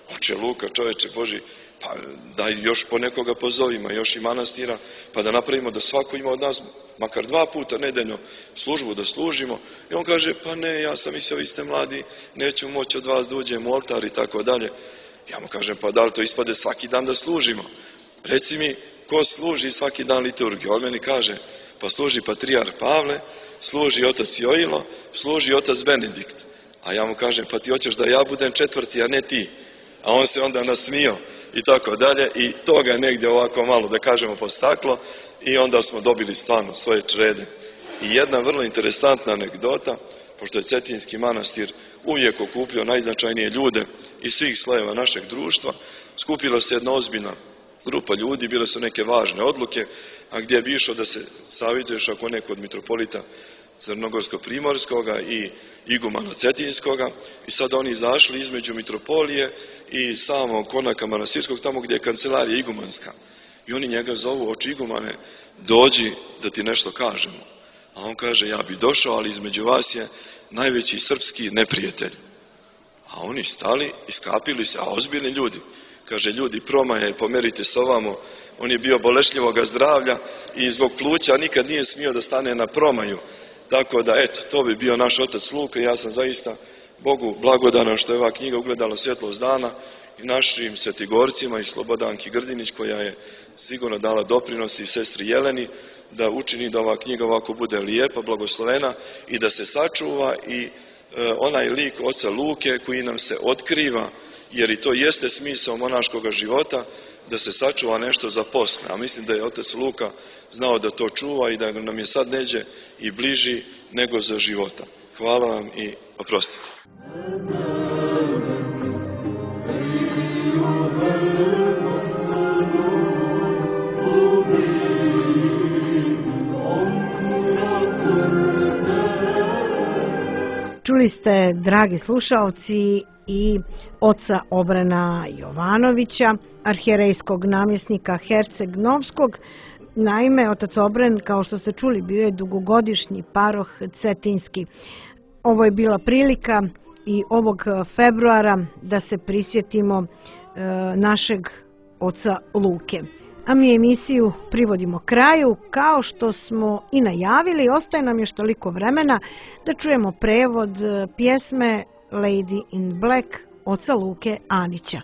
Oče Luka, čoveče Boži, pa daj još po nekoga pozovima, još i manastira, pa da napravimo da svako ima od nas makar 2 puta nedeljno službu da služimo. I on kaže, pa ne, ja sam mislio, vi ste mladi, neću moći od vas da uđem u oltar i tako dalje. Ja mu kažem, pa da li to ispade svaki dan da služimo? Reci mi, ko služi svaki dan liturgiju? On meni kaže, pa služi patrijarh Pavle, služi otac Joilo, služi otac Benedikt. A ja mu kažem, pa ti hoćeš da ja budem 4., a ne ti. A on se onda nasmio i tako dalje i toga je negdje ovako malo, da kažemo, postaklo i onda smo dobili stvarno svoje črede. I jedna vrlo interesantna anegdota, pošto je Cetinjski manastir uvijek okupljao najznačajnije ljude iz svih slojeva našeg društva, skupila se jedna ozbiljna grupa ljudi, bile su neke važne odluke, a gdje bi išao da se savjetuješ ako neko od mitropolita Crnogorsko-Primorskoga i igumana Cetinjskoga, i sad oni izašli između mitropolije i samog konaka manastirskog, tamo gdje je kancelarija igumanska. I oni njega zovu, oči igumane, dođi da ti nešto kažemo. A on kaže, ja bi došao, ali između vas je najveći srpski neprijatelj. A oni stali, iskapili se, a ozbiljni ljudi. Kaže, ljudi, promaje, pomerite se ovamo. On je bio bolešljivoga zdravlja i zbog pluća nikad nije smio da stane na promaju. Tako da, eto, to bi bio naš otac Luka i ja sam zaista Bogu blagodaran što je ova knjiga ugledala svjetlost dana i našim svetigorcima i Slobodanki Grdinić, koja je sigurno dala doprinos, i sestri Jeleni, da učini da ova knjiga ovako bude lijepa, blagoslovena i da se sačuva i onaj lik oca Luke koji nam se otkriva, jer i to jeste smisao monaškog života, da se sačuva nešto za posle. A mislim da je otac Luka znao da to čuva i da nam je sad neđe i bliži nego za života. Hvala vam i oprostite. Čuli ste, dragi slušaoci, i oca Obrena Jovanovića, arhijerejskog namjesnika Herceg-Novskog. Naime, otac Obren, kao što ste čuli, bio je dugogodišnji paroh cetinjski. Ovo je bila prilika i ovog februara da se prisjetimo našeg oca Luke. A mi emisiju privodimo kraju, kao što smo i najavili. Ostaje nam još toliko vremena da čujemo prevod pjesme Lady in Black oca Luke Anića.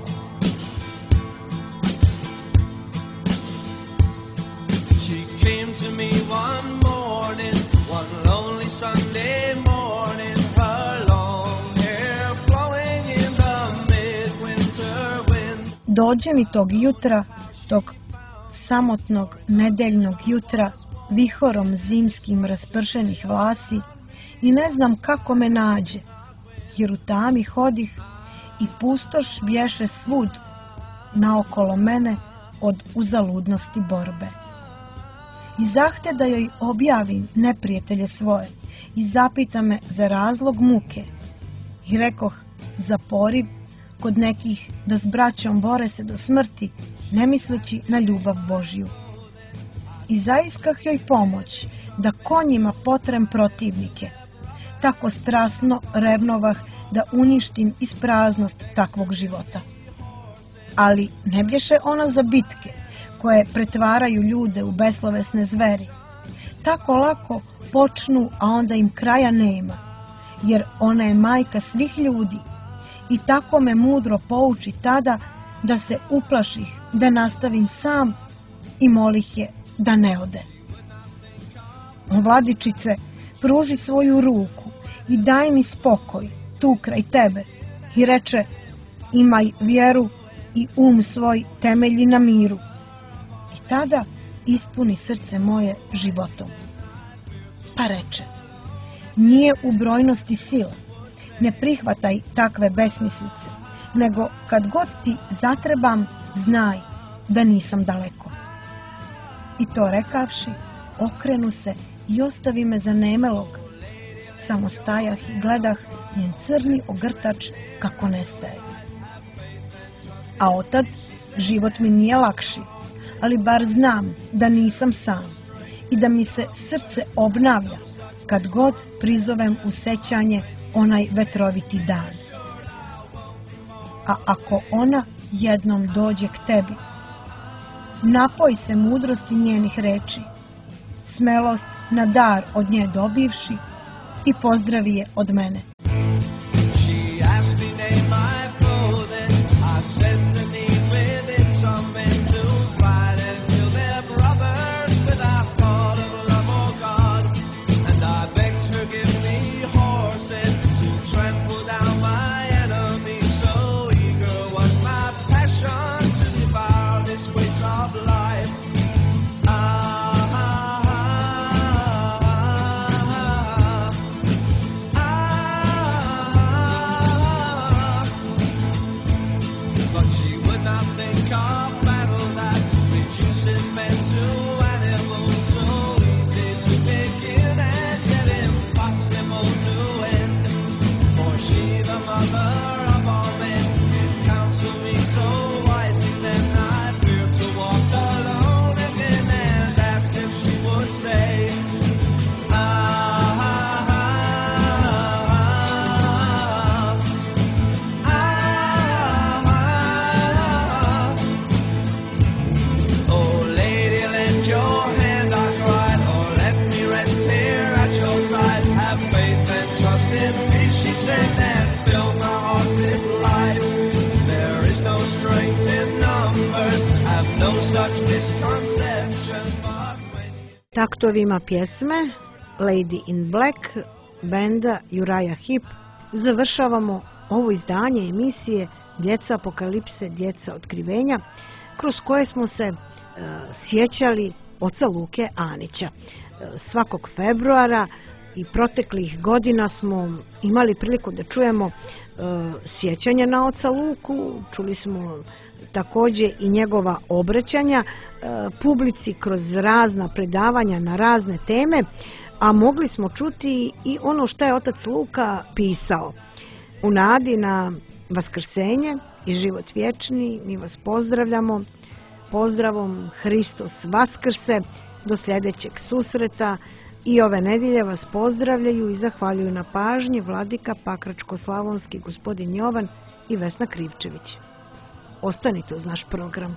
Dođe mi tog jutra, tog samotnog nedeljnog jutra, vihorom zimskim raspršenih vlasi, i ne znam kako me nađe, jer u tami hodih i pustoš bješe svud naokolo mene od uzaludnosti borbe. I zahte da joj objavim neprijatelje svoje i zapita me za razlog muke. I rekoh, za poriv kod nekih da s braćom bore se do smrti, ne misleći na ljubav Božju. I zaiskah joj pomoć da konjima potrem protivnike. Tako strasno revnovah da uništim ispraznost takvog života. Ali ne bješe ona za bitke koje pretvaraju ljude u beslovesne zveri. Tako lako počnu, a onda im kraja nema, jer ona je majka svih ljudi. I tako me mudro pouči tada da se uplaših, da nastavim sam, i molih je da ne ode. O vladičice, pruži svoju ruku i daj mi spokoj tu kraj tebe. I reče, imaj vjeru i svoj temelji na miru. I tada ispuni srce moje životom. Pa reče, nije u brojnosti sila, ne prihvataj takve besmislice, nego kad god ti zatrebam, znaj da nisam daleko. I to rekavši, okrenu se i ostavi me zanemelog. Samo stajah i gledah njen crni ogrtač kako nestaje. A otad, život mi nije lakši, ali bar znam da nisam sam i da mi se srce obnavlja kad god prizovem u sećanje onaj vetroviti dan. A ako ona jednom dođe k tebi, napoj se mudrosti njenih reči, smelost na dar od nje dobivši i pozdravi je od mene. Taktovima pjesme Lady in Black benda Uriah Heep završavamo ovo izdanje emisije Djeca apokalipse, djeca otkrivenja, kroz koje smo se sjećali oca Luke Anića. Svakog februara i proteklih godina smo imali priliku da sjećanje na oca Luku, čuli smo također i njegova obraćanja publici kroz razna predavanja na razne teme, a mogli smo čuti i ono što je otac Luka pisao. U nadi na vaskrsenje i život vječni mi vas pozdravljamo pozdravom Hristos Vaskrse, do sljedećeg susreta. I ove nedjelje vas pozdravljaju i zahvaljuju na pažnji vladika Pakračko-slavonski gospodin Jovan i Vesna Krivčević. Ostanite uz naš program.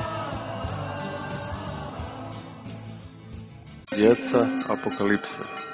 Djeca apokalipse.